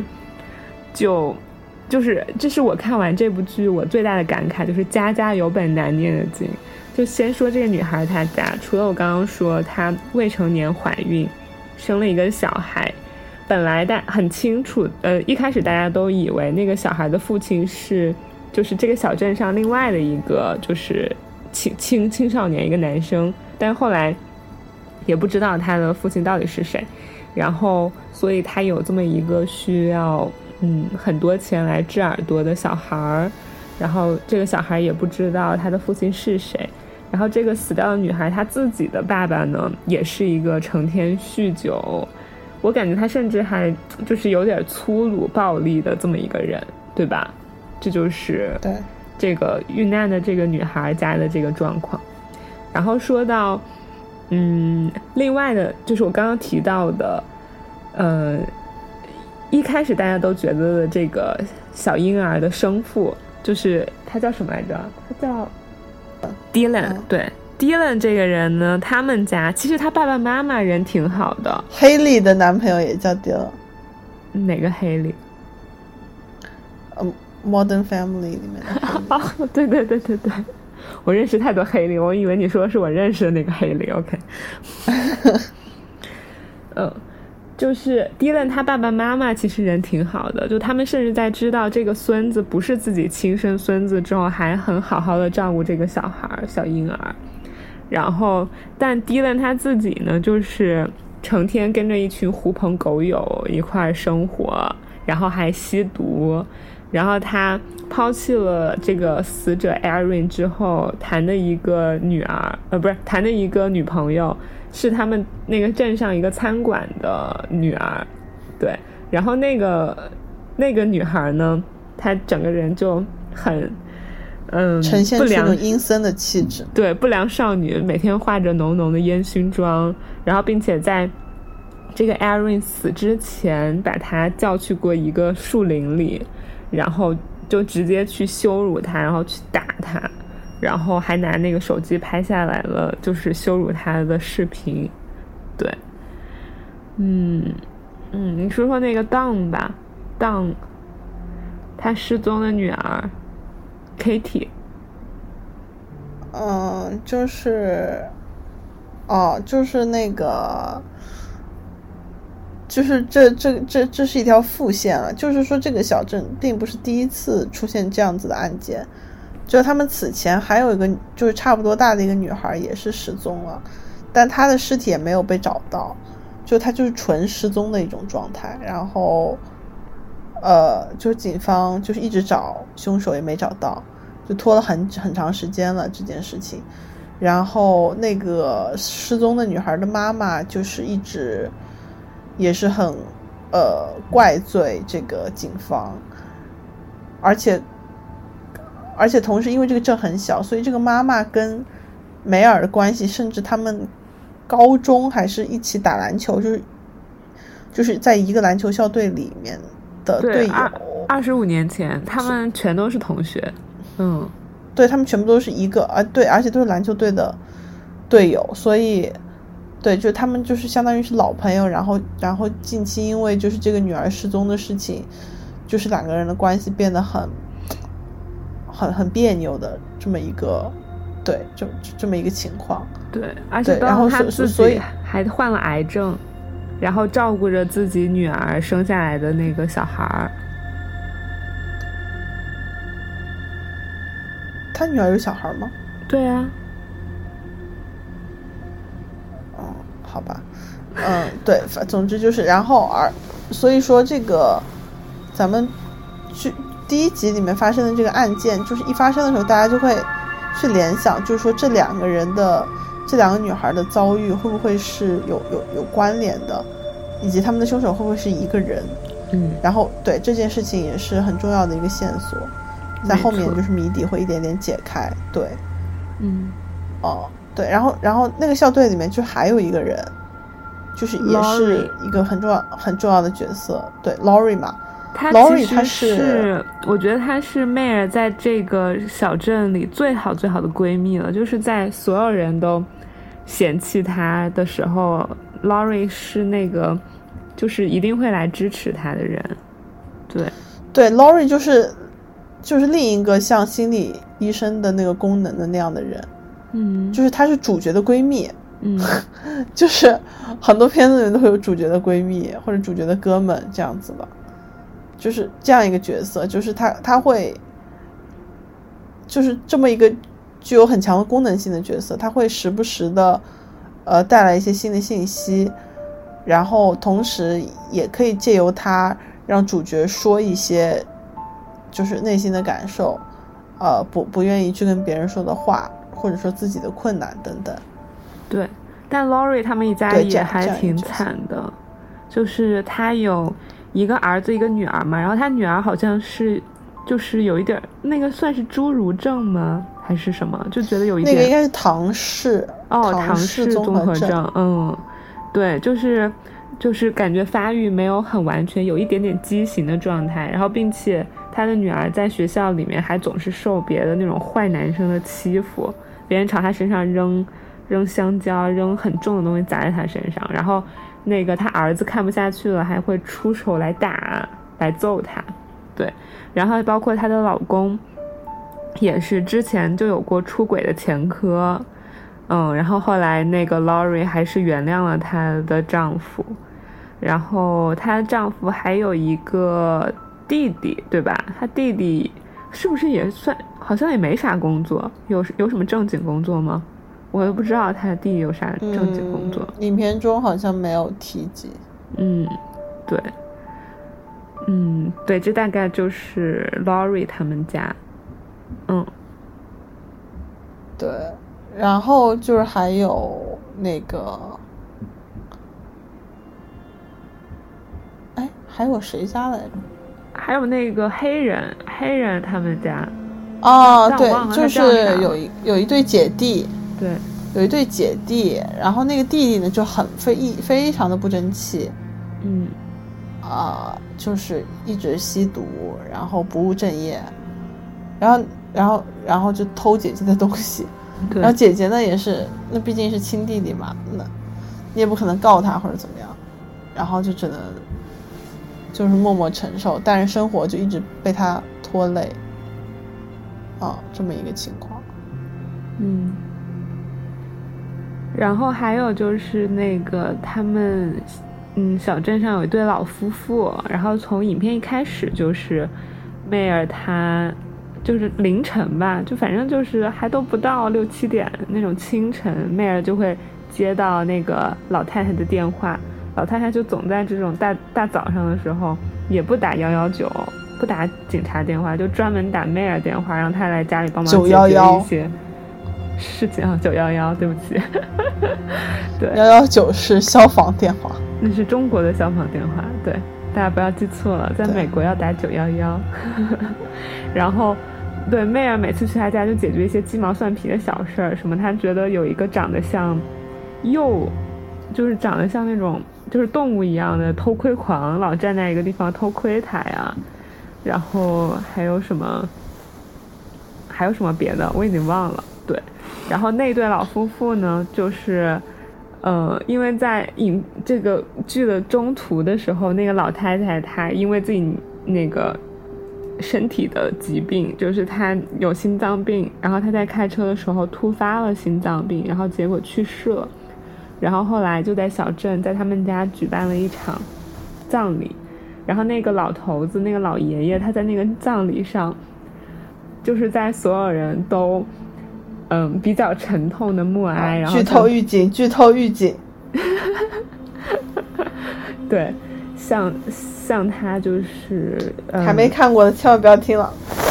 就是这是我看完这部剧我最大的感慨，就是家家有本难念的经。就先说这个女孩她家，除了我刚刚说她未成年怀孕生了一个小孩，本来很清楚一开始大家都以为那个小孩的父亲是就是这个小镇上另外的一个就是青少年一个男生，但后来也不知道他的父亲到底是谁，然后所以他有这么一个需要很多钱来治耳朵的小孩，然后这个小孩也不知道他的父亲是谁，然后这个死掉的女孩她自己的爸爸呢也是一个成天酗酒，我感觉他甚至还就是有点粗鲁暴力的这么一个人，对吧？这就是对这个遇难的这个女孩家的这个状况。然后说到另外的就是我刚刚提到的一开始大家都觉得的这个小婴儿的生父，就是他叫什么来着？他叫 Dylan。对 Dylan 这个人呢，他们家其实他爸爸妈妈人挺好的。 黑莉的男朋友也叫 Dylan。 哪个黑莉 ？Modern Family 里面的黑莉。 对，我认识太多黑莉，我以为你说的是我认识的那个黑莉。 OK。 就是 Dylan 他爸爸妈妈其实人挺好的，就他们甚至在知道这个孙子不是自己亲生孙子之后，还很好好的照顾这个小婴儿。然后但 Dylan 他自己呢，就是成天跟着一群狐朋狗友一块生活，然后还吸毒，然后他抛弃了这个死者 Erin 之后谈的一个谈的一个女朋友，是他们那个镇上一个餐馆的女儿。对，然后那个女孩呢，她整个人就很呈现出那种阴森的气质。 对，不良少女，每天化着浓浓的烟熏妆，然后并且在这个 Erin 死之前把她叫去过一个树林里，然后就直接去羞辱他，然后去打他，然后还拿那个手机拍下来了就是羞辱他的视频。对，你说说那个 Dawn 吧，Dawn 他失踪的女儿 Katie。 就是那个，就是这是一条副线了。就是说，这个小镇并不是第一次出现这样子的案件，就他们此前还有一个就是差不多大的一个女孩也是失踪了，但她的尸体也没有被找到，就她就是纯失踪的一种状态。然后，就是警方就是一直找凶手也没找到，就拖了很长时间了这件事情。然后那个失踪的女孩的妈妈就是一直也是很怪罪这个警方，而且同时因为这个镇很小，所以这个妈妈跟梅尔的关系，甚至他们高中还是一起打篮球，就是在一个篮球校队里面的队友。 25年前他们全都是同学。 对，他们全部都是一个对，而且都是篮球队的队友，所以对，就他们就是相当于是老朋友。然后近期因为就是这个女儿失踪的事情，就是两个人的关系变得很别扭的这么一个，对，这么一个情况。 对，而且然后他自己还患了癌症，然后照顾着自己女儿生下来的那个小孩。 他女儿有小孩吗？ 对啊。 好吧。对，总之就是，然后所以说这个咱们第一集里面发生的这个案件，就是一发生的时候大家就会去联想，就是说这两个女孩的遭遇会不会是有关联的，以及他们的凶手会不会是一个人。然后对这件事情也是很重要的一个线索，在后面就是谜底会一点点解开。对，对，然后那个校队里面就还有一个人，就是也是一个很重要的角色。对 ，Laurie 嘛，Laurie 她是， 我觉得她是妹儿在这个小镇里最好的闺蜜了，就是在所有人都嫌弃她的时候 ，Laurie 是那个就是一定会来支持她的人。 对 ，Laurie 就是另一个像心理医生的那个功能的那样的人。就是她是主角的闺蜜。就是很多片子里面都会有主角的闺蜜或者主角的哥们这样子吧，就是这样一个角色，就是她会就是这么一个具有很强的功能性的角色，她会时不时的带来一些新的信息，然后同时也可以借由她让主角说一些就是内心的感受，不愿意去跟别人说的话，或者说自己的困难等等。对， 但 Laurie 他们一家也还挺惨的，就是他有一个儿子一个女儿嘛，然后他女儿好像是就是有一点那个算是侏儒症吗还是什么，就觉得有一点那个应该是唐氏综合症。对，就是感觉发育没有很完全，有一点点畸形的状态，然后并且他的女儿在学校里面还总是受别的那种坏男生的欺负，别人朝他身上扔香蕉，扔很重的东西砸在他身上，然后那个他儿子看不下去了，还会出手来揍他。对，然后包括她的老公也是之前就有过出轨的前科，然后后来那个 Laurie 还是原谅了她的丈夫，然后她的丈夫还有一个弟弟，对吧？她弟弟是不是也算好像也没啥工作，有什么正经工作吗？我都不知道他弟有啥正经工作。 影片中好像没有提及。 对。对，这大概就是 Laurie 他们家。 对，然后就是还有那个，还有谁家来着？ 还有那个黑人他们家。 对，就是有一对姐弟。 对， 有一对姐弟，然后那个弟弟呢就非常的不争气， 嗯， 就是一直吸毒，然后不务正业， 然后就偷姐姐的东西，然后姐姐呢也是，那毕竟是亲弟弟嘛，那你也不可能告他或者怎么样，然后就只能就是默默承受，但是生活就一直被他拖累，这么一个情况。 然后还有就是那个他们小镇上有一对老夫妇，然后从影片一开始就是妹儿她就是凌晨吧，就反正就是还都不到6、7点那种清晨，妹儿就会接到那个老太太的电话，老太太就总在这种大早上的时候也不打119，不打警察电话，就专门打妹儿电话，让她来家里帮忙解决一些事情啊。911，对不起。对 ，119是消防电话， 那是中国的消防电话，对，大家不要记错了，在美国要打911。然后对，妹儿每次去他家就解决一些鸡毛蒜皮的小事儿，什么他觉得有一个长得像就是长得像那种就是动物一样的偷窥狂，老站在一个地方偷窥他呀，然后还有什么别的我已经忘了。对，然后那对老夫妇呢，就是因为在这个剧的中途的时候，那个老太太她因为自己那个身体的疾病，就是她有心脏病，然后她在开车的时候突发了心脏病，然后结果去世了。然后后来就在小镇，在他们家举办了一场葬礼，然后那个老头子，那个老爷爷，他在那个葬礼上，就是在所有人都比较沉痛的默哀，然后剧透预警。 对，像他就是还没看过的千万不要听了。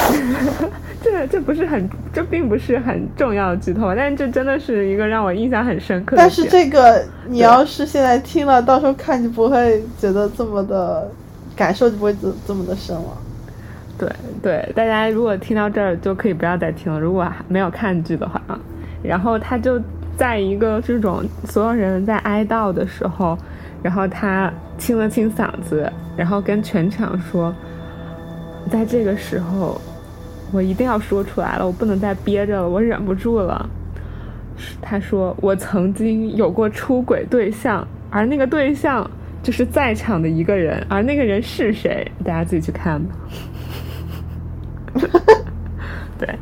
这并不是很重要的剧透，但是这真的是一个让我印象很深刻的。 但是这个你要是现在听了，到时候看就不会觉得这么的感受就不会这么的深了。 对，大家如果听到这儿就可以不要再听了，如果没有看剧的话啊。然后他就在一个这种所有人在哀悼的时候，然后他清了清嗓子，然后跟全场说，在这个时候我一定要说出来了，我不能再憋着了，我忍不住了。他说我曾经有过出轨对象，而那个对象就是在场的一个人，而那个人是谁大家自己去看吧。对，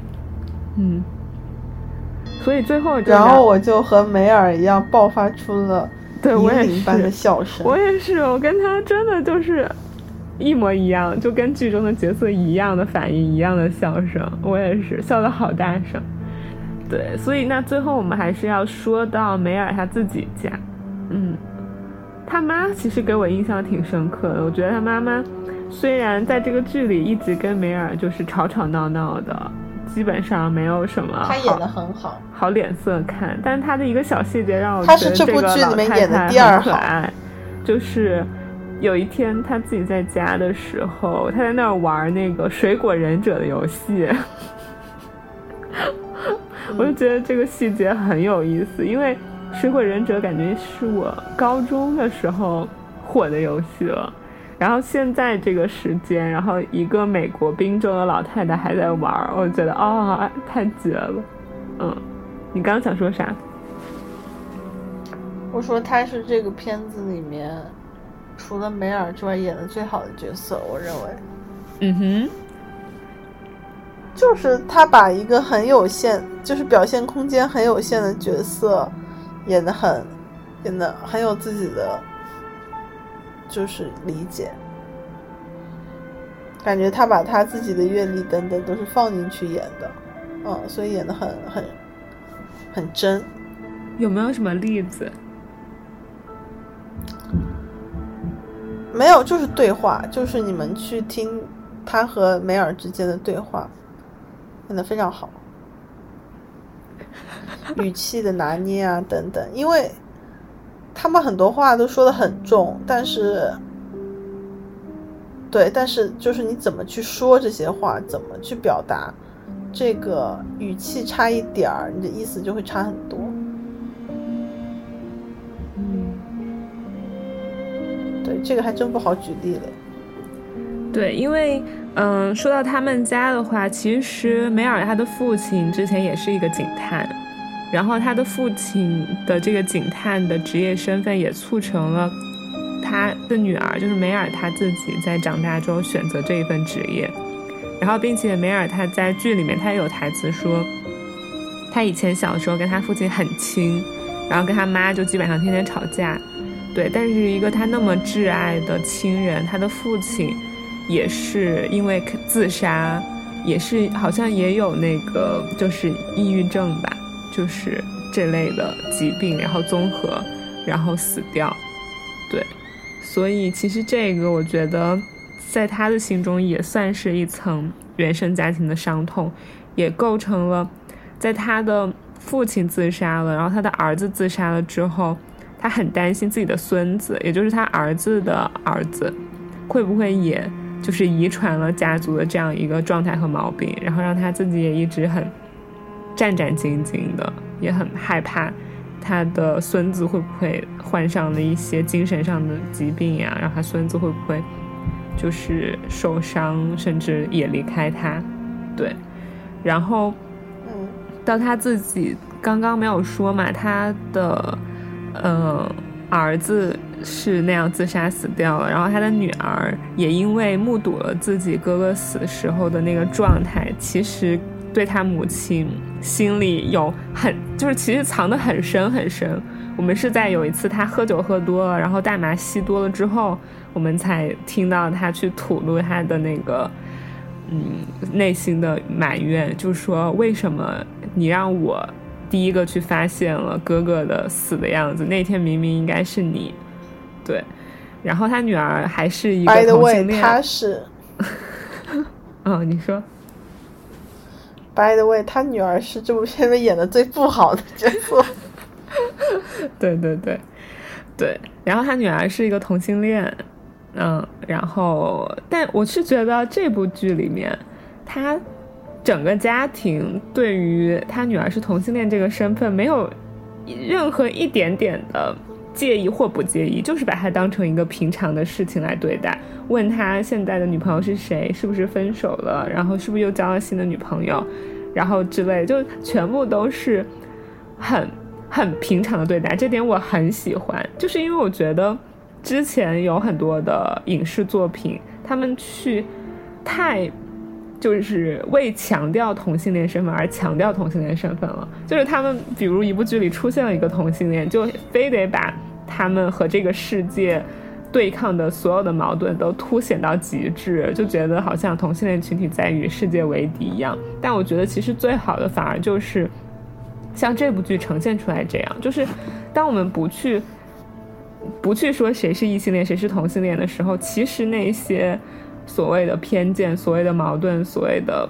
所以最后然后我就和梅尔一样爆发出了银铃般的笑声。 我也是，我跟他真的就是一模一样，就跟剧中的角色一样的反应，一样的笑声，我也是笑得好大声。对，所以那最后我们还是要说到梅尔他自己家。他妈其实给我印象挺深刻的，我觉得他妈妈虽然在这个剧里一直跟梅尔就是吵吵闹闹的，基本上没有什么他演得很好脸色看，但是他的一个小细节让我觉得这个老太太很可爱， 就是有一天他自己在家的时候，他在那儿玩那个水果忍者的游戏。我就觉得这个细节很有意思，因为水果忍者感觉是我高中的时候火的游戏了，然后现在这个时间，然后一个美国宾州的老太太还在玩，我觉得太绝了。你刚刚想说啥？ 我说他是这个片子里面除了梅尔之外演的最好的角色，我认为。就是他把一个很有限，就是表现空间很有限的角色演得很有自己的就是理解，感觉他把他自己的阅历等等都是放进去演的，所以演得很真。 有没有什么例子？ 没有，就是对话，就是你们去听他和梅尔之间的对话，演得非常好，语气的拿捏啊等等，因为他们很多话都说得很重，但是就是你怎么去说这些话，怎么去表达，这个语气差一点儿，你的意思就会差很多。 嗯， 对，这个还真不好举例嘞。 对，因为说到他们家的话，其实梅尔他的父亲之前也是一个警探，然后他的父亲的这个警探的职业身份也促成了他的女儿就是梅尔他自己在长大之后选择这一份职业。然后并且梅尔他在剧里面他也有台词说，他以前小时候跟他父亲很亲，然后跟他妈就基本上天天吵架。对，但是一个他那么挚爱的亲人，他的父亲也是因为自杀，也是好像也有那个就是抑郁症吧，就是这类的疾病，然后综合然后死掉。对，所以其实这个我觉得在他的心中也算是一层原生家庭的伤痛，也构成了在他的父亲自杀了，然后他的儿子自杀了之后，他很担心自己的孙子，也就是他儿子的儿子会不会也就是遗传了家族的这样一个状态和毛病，然后让他自己也一直很战战兢兢的，也很害怕他的孙子会不会患上了一些精神上的疾病呀，然后他孙子会不会就是受伤，甚至也离开他。对，然后到他自己刚刚没有说嘛，他的儿子是那样自杀死掉了，然后他的女儿也因为目睹了自己哥哥死时候的那个状态，其实对他母亲心里有就是其实藏得很深很深。我们是在有一次他喝酒喝多了，然后大麻吸多了之后，我们才听到他去吐露他的那个内心的埋怨，就说为什么你让我第一个去发现了哥哥的死的样子，那天明明应该是你。对，然后他女儿还是一个同性恋。 By the way 他是你说 By the way 他女儿是这部片里面演的最不好的角色。 对对对对，然后他女儿是一个同性恋，然后但我是觉得这部剧里面他整个家庭对于他女儿是同性恋这个身份没有任何一点点的介意或不介意，就是把它当成一个平常的事情来对待，问他现在的女朋友是谁，是不是分手了，然后是不是又交了新的女朋友，然后之类，就全部都是很平常的对待，这点我很喜欢。就是因为我觉得之前有很多的影视作品他们去太就是为强调同性恋身份而强调同性恋身份了，就是他们比如一部剧里出现了一个同性恋，就非得把他们和这个世界对抗的所有的矛盾都凸显到极致，就觉得好像同性恋群体在与世界为敌一样。但我觉得其实最好的反而就是像这部剧呈现出来这样，就是当我们不去说谁是异性恋谁是同性恋的时候，其实那些所谓的偏见，所谓的矛盾，所谓的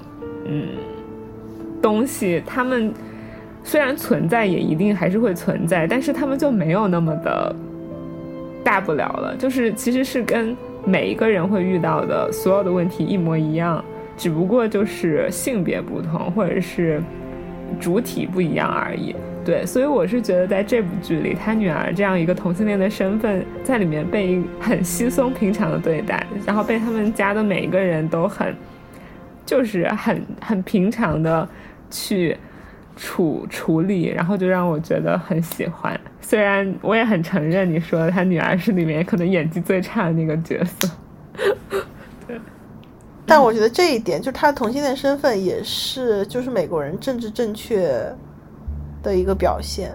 东西，他们虽然存在也一定还是会存在，但是他们就没有那么的大不了了，就是其实是跟每一个人会遇到的所有的问题一模一样，只不过就是性别不同或者是主体不一样而已。对，所以我是觉得在这部剧里他女儿这样一个同性恋的身份在里面被很稀松平常的对待，然后被他们家的每一个人都就是很平常的去处理，然后就让我觉得很喜欢。虽然我也很承认你说他女儿是里面可能演技最差的那个角色。对， 但我觉得这一点就是他的同性恋身份也是就是美国人政治正确的一个表现。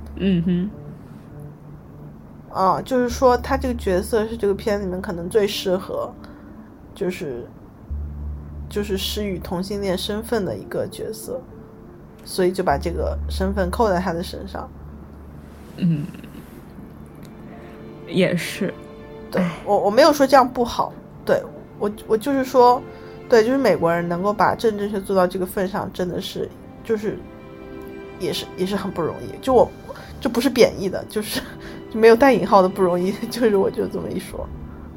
就是说他这个角色是这个片里面可能最适合就是施予同性恋身份的一个角色，所以就把这个身份扣在他的身上。 也是。 对，我没有说这样不好，对，我就是说，对，就是美国人能够把政治正确做到这个份上，真的是就是也是很不容易。就不是贬义的，就没有带引号的不容易，就是我就这么一说。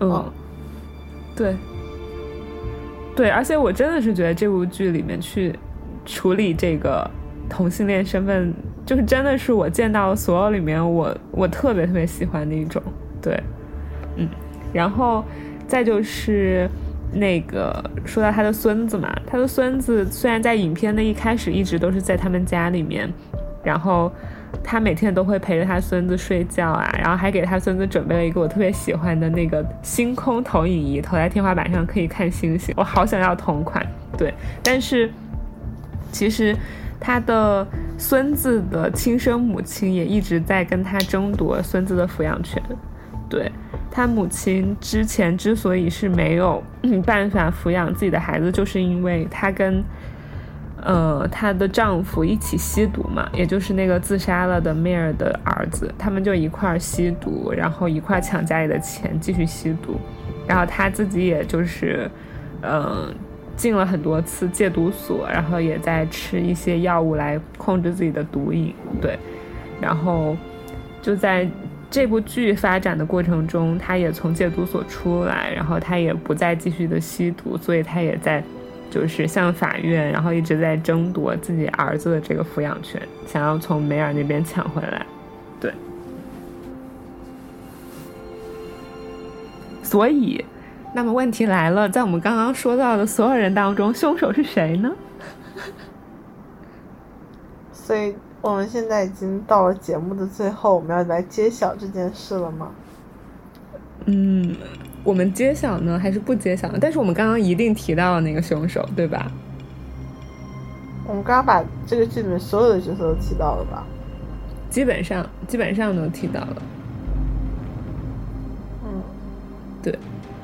对，而且我真的是觉得这部剧里面去处理这个同性恋身份，就是真的是我见到所有里面我特别特别喜欢的一种。对，然后再就是那个说到他的孙子嘛，他的孙子虽然在影片的一开始一直都是在他们家里面，然后他每天都会陪着他孙子睡觉啊，然后还给他孙子准备了一个我特别喜欢的那个星空投影仪，投在天花板上可以看星星，我好想要同款。对，但是其实他的孙子的亲生母亲也一直在跟他争夺孙子的抚养权。对，他母亲之前之所以是没有办法抚养自己的孩子，就是因为他跟她的丈夫一起吸毒嘛，也就是那个自杀了的梅尔的儿子，他们就一块吸毒，然后一块抢家里的钱继续吸毒，然后他自己也就是进了很多次戒毒所，然后也在吃一些药物来控制自己的毒瘾。对，然后就在这部剧发展的过程中，他也从戒毒所出来，然后他也不再继续的吸毒，所以他也在就是向法院，然后一直在争夺自己儿子的这个抚养权，想要从梅尔那边抢回来。对，所以那么问题来了，在我们刚刚说到的所有人当中，凶手是谁呢？ 所以我们现在已经到了节目的最后，我们要来揭晓这件事了吗？ 我们揭晓呢还是不揭晓呢？但是我们刚刚一定提到了那个凶手，对吧？ 我们刚刚把这个剧里面所有的角色都提到了吧？ 基本上都提到了。对，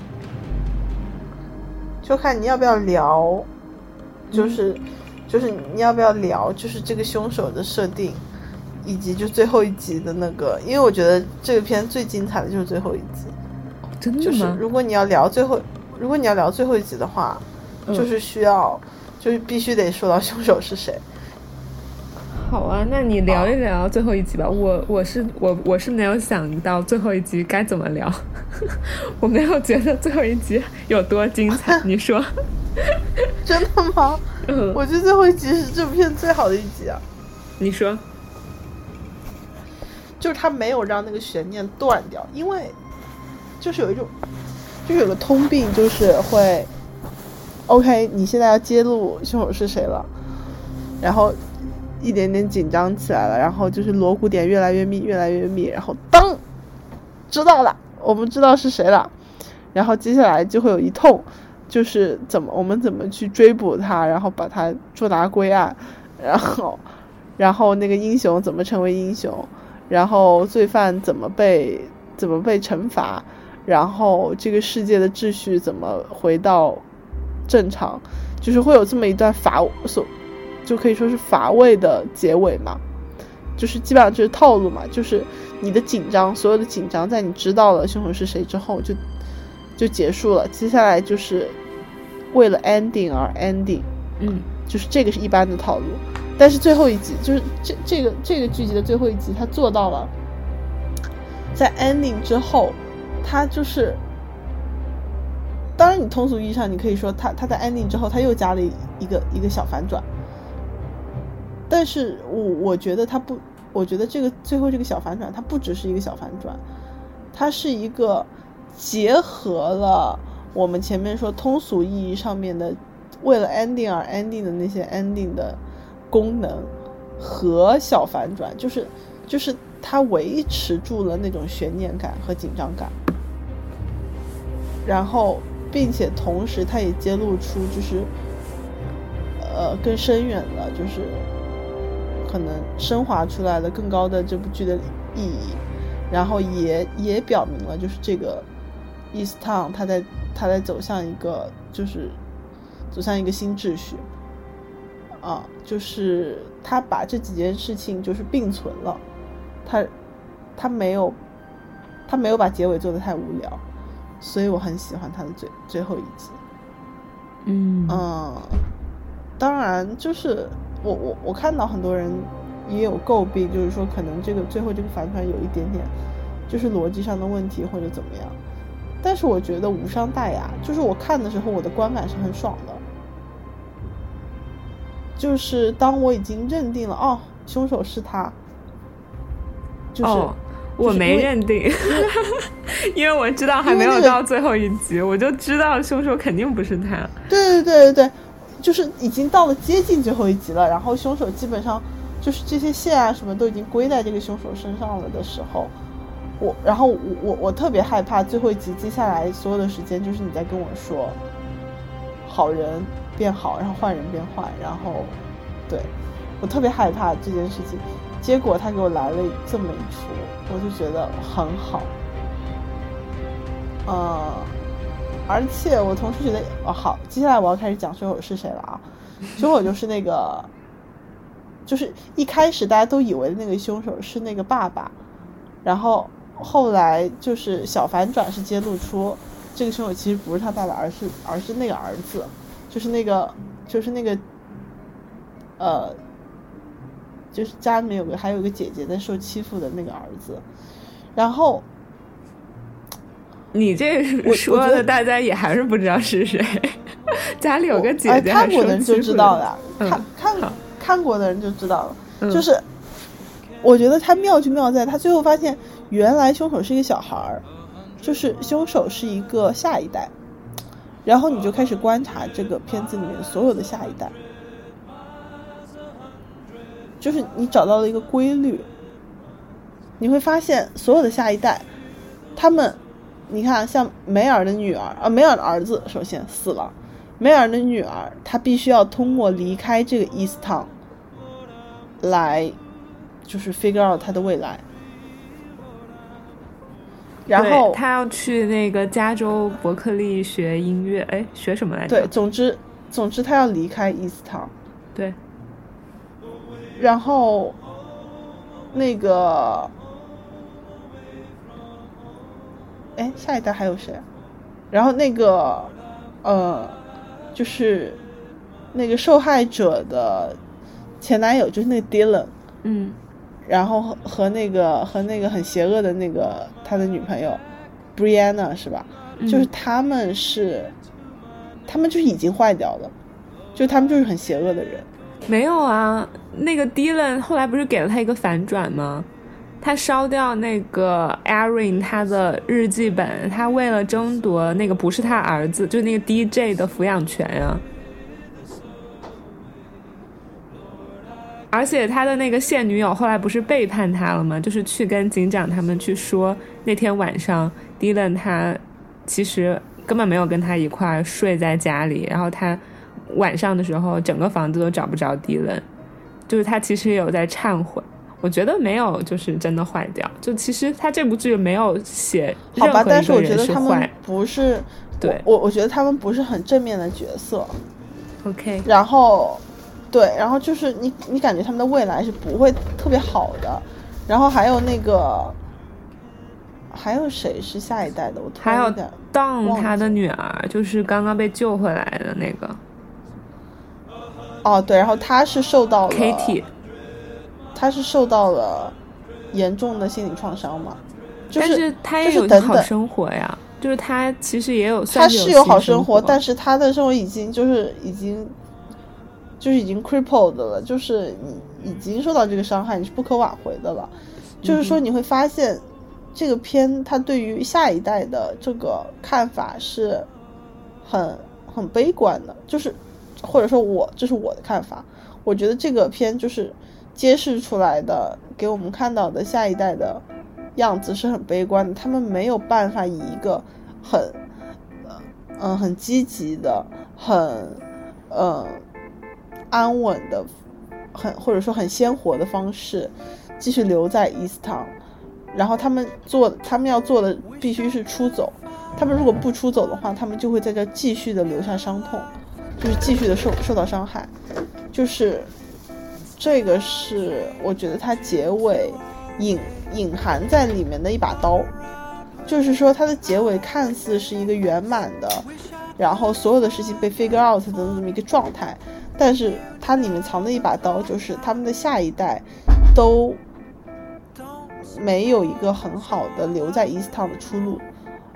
就看你要不要聊，就是你要不要聊，就是这个凶手的设定，以及就最后一集的那个，因为我觉得这个片最精彩的就是最后一集。 真的吗？ 就是如果你要聊最后一集的话，就是就是必须得说到凶手是谁。 好啊，那你聊一聊最后一集吧。我是没有想到最后一集该怎么聊，我没有觉得最后一集有多精彩。你说？ 真的吗？我觉得最后一集是这部片最好的一集啊。 你说？ 就是他没有让那个悬念断掉，因为就是有个通病，就是会 OK 你现在要揭露凶手是谁了，然后一点点紧张起来了，然后就是锣鼓点越来越密，然后当知道了，我们知道是谁了，然后接下来就会有一通就是我们怎么去追捕他，然后把他捉拿归案，然后那个英雄怎么成为英雄，然后罪犯怎么被惩罚，然后这个世界的秩序怎么回到正常，就是会有这么一段就可以说是乏味的结尾嘛，就是基本上就是套路嘛，就是你的紧张，所有的紧张在你知道了凶手是谁之后就结束了，接下来就是为了 ending 而 ending， 就是这个是一般的套路，但是最后一集就是这个剧集的最后一集，他做到了在 ending 之后，他就是当然你通俗意义上你可以说他在 ending 之后他又加了一个小反转，但是我觉得我觉得这个最后这个小反转它不只是一个小反转，它是一个结合了我们前面说通俗意义上面的为了 ending 而 ending 的那些 ending 的功能和小反转，就是它维持住了那种悬念感和紧张感，然后并且同时它也揭露出就是更深远的，就是可能升华出来了更高的这部剧的意义，然后也表明了就是这个 East Town 它在走向一个新秩序啊，就是他把这几件事情就是并存了，他没有把结尾做得太无聊，所以我很喜欢他的最后一集。当然就是我看到很多人也有诟病，就是说可能这个最后这个反转有一点点就是逻辑上的问题或者怎么样，但是我觉得无伤大雅，就是我看的时候我的观感是很爽的，就是当我已经认定了凶手是他，就是我没认定，因为我知道还没有到最后一集，我就知道凶手肯定不是他。 对，就是已经到了接近最后一集了，然后凶手基本上就是这些线啊什么都已经归在这个凶手身上了的时候，我特别害怕最后一集接下来所有的时间就是你在跟我说好人变好，然后坏人变坏，然后对，我特别害怕这件事情。结果他给我来了这么一出，我就觉得很好。而且我同时觉得好，接下来我要开始讲凶手是谁了啊。凶手就是那个就是一开始大家都以为的那个凶手是那个爸爸，然后后来就是小反转是揭露出这个凶手其实不是他爸爸，而是那个儿子，就是那个就是家里面还有一个姐姐在受欺负的那个儿子。然后你这说的大家也还是不知道是谁，家里有个姐姐看过的人就知道了，看过的人就知道了。就是我觉得他妙就妙在他最后发现原来凶手是一个小孩，就是凶手是一个下一代，然后你就开始观察这个片子里面所有的下一代，就是你找到了一个规律，你会发现所有的下一代他们，你看像梅尔的女儿梅尔的儿子首先死了，梅尔的女儿她必须要通过离开这个 East Town 来就是 figure out 她的未来，然后她要去那个加州伯克利学音乐，学什么来着？ 对，总之她要离开 East Town。 对， 然后那个下一代还有谁？然后那个就是那个受害者的前男友就是那个 Dylan， 然后和那个很邪恶的那个他的女朋友 Brianna 是吧？就是他们就是已经坏掉了，就他们就是很邪恶的人。 没有啊，那个 Dylan 后来不是给了他一个反转吗？他烧掉那个 Erin 他的日记本，他为了争夺那个不是他儿子，就是那个 DJ 的抚养权啊。而且他的那个现女友后来不是背叛他了吗？就是去跟警长他们去说那天晚上 Dylan 他其实根本没有跟他一块睡在家里，然后他晚上的时候整个房子都找不着 Dylan， 就是他其实也有在忏悔。我觉得没有就是真的坏掉，就其实他这部剧没有写任何一个人是坏。好吧， 但是我觉得他们不是， 对， 我觉得他们不是很正面的角色。 OK， 然后就是你感觉他们的未来是不会特别好的。然后还有那个还有谁是下一代的？我突然有点还有 Dawn 他的女儿，就是刚刚被救回来的那个。 哦，对，然后他是受到了 Katie。 他是受到了严重的心理创伤嘛？但是他也有好生活呀，就是他其实也有他是有好生活，但是他的生活已经 crippled 了，就是你已经受到这个伤害，你是不可挽回的了。就是说你会发现这个片它对于下一代的这个看法是很悲观的，就是或者说这是我的看法，我觉得这个片就是揭示出来的给我们看到的下一代的样子是很悲观的，他们没有办法以一个很积极的很安稳的或者说很鲜活的方式继续留在 East Town， 然后他们要做的必须是出走，他们如果不出走的话，他们就会在这继续的留下伤痛，就是继续的受到伤害，就是这个是我觉得它结尾隐含在里面的一把刀，就是说它的结尾看似是一个圆满的，然后所有的事情被 figure out 的这么一个状态，但是它里面藏的一把刀就是他们的下一代都没有一个很好的留在 East Town 的出路。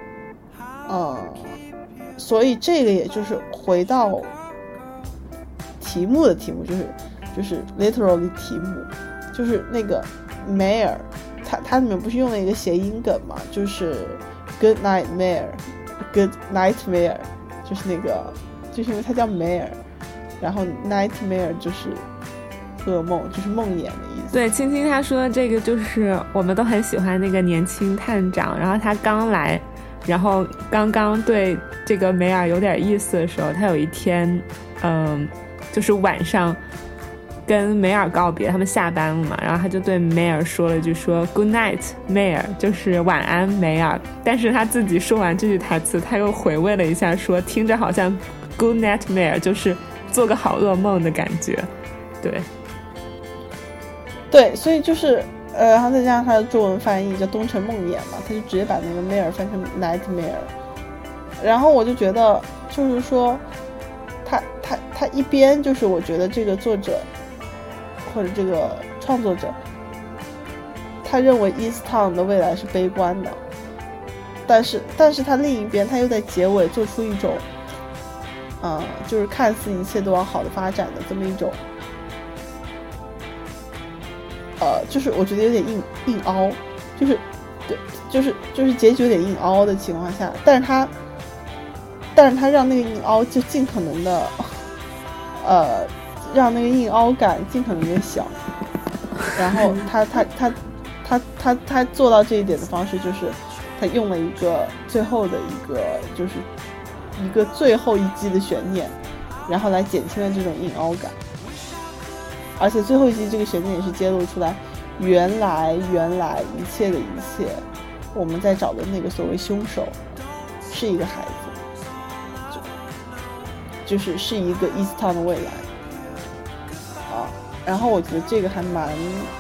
所以这个也就是回到题目的题目，就是 literally 题目，就是那个梅尔它里面不是用了一个谐音梗嘛，就是 Good Nightmare， Good Nightmare， 就是那个，就是因为它叫梅尔，然后 Nightmare 就是噩梦，就是梦魇的意思。 对，青青他说的这个就是我们都很喜欢那个年轻探长，然后他刚来，然后刚刚对这个梅尔有点意思的时候，他有一天就是晚上跟梅尔告别，他们下班了嘛，然后他就对梅尔说了一句说 Good night 梅尔，就是晚安梅尔，但是他自己说完这句台词他又回味了一下说听着好像 Good night 梅尔就是做个好噩梦的感觉。 对，所以就是然后再加上他的中文翻译叫东城梦魇嘛，他就直接把那个梅尔翻成 Nightmare， 然后我就觉得就是说他一边就是我觉得这个作者或者这个创作者他认为 East Town 的未来是悲观的，但是他另一边他又在结尾做出一种就是看似一切都往好的发展的这么一种就是我觉得有点硬凹，就是对，就是结局有点硬凹的情况下，但是他让那个硬凹就尽可能的让那个硬凹感尽可能的小，然后他做到这一点的方式就是他用了一个最后的一个就是一个最后一击的悬念，然后来减轻了这种硬凹感，而且最后一击这个悬念也是揭露出来原来一切的一切，我们在找的那个所谓凶手是一个孩子，就是一个 East Town 的未来然后我觉得这个还蛮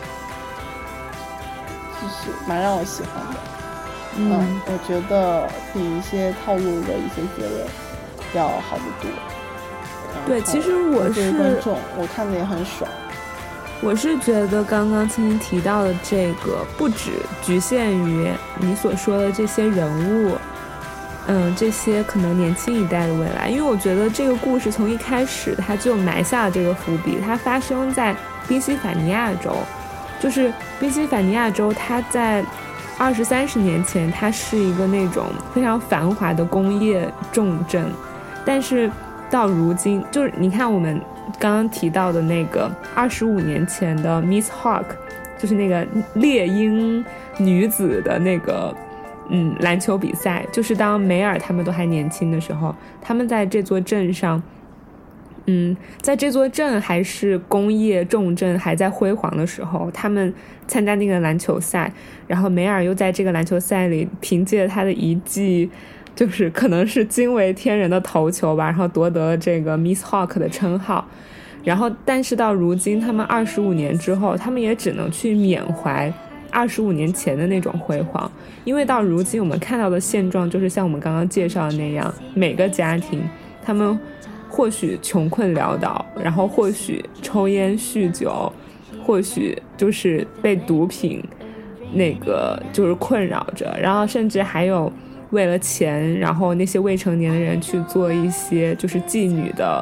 让我喜欢的，我觉得比一些套路的一些结尾要好得多。 对，其实我是观众，我看的也很爽。 我是觉得刚刚青青提到的这个不只局限于你所说的这些人物，这些可能年轻一代的未来，因为我觉得这个故事从一开始它就埋下了这个伏笔，它发生在宾夕法尼亚州，就是宾夕法尼亚州它在20-30年前它是一个那种非常繁华的工业重镇，但是到如今就是你看我们刚刚提到的那个25年前的 Miss Hawk， 就是那个猎鹰女子的那个篮球比赛，就是当梅尔他们都还年轻的时候，他们在这座镇上在这座镇还是工业重镇还在辉煌的时候，他们参加那个篮球赛，然后梅尔又在这个篮球赛里凭借他的一记就是可能是惊为天人的头球吧，然后夺得了这个 Miss Hawk 的称号。然后但是到如今他们25年之后，他们也只能去缅怀25年前的那种辉煌，因为到如今我们看到的现状就是像我们刚刚介绍的那样，每个家庭他们或许穷困潦倒，然后或许抽烟酗酒，或许就是被毒品那个就是困扰着，然后甚至还有为了钱，然后那些未成年的人去做一些就是妓女的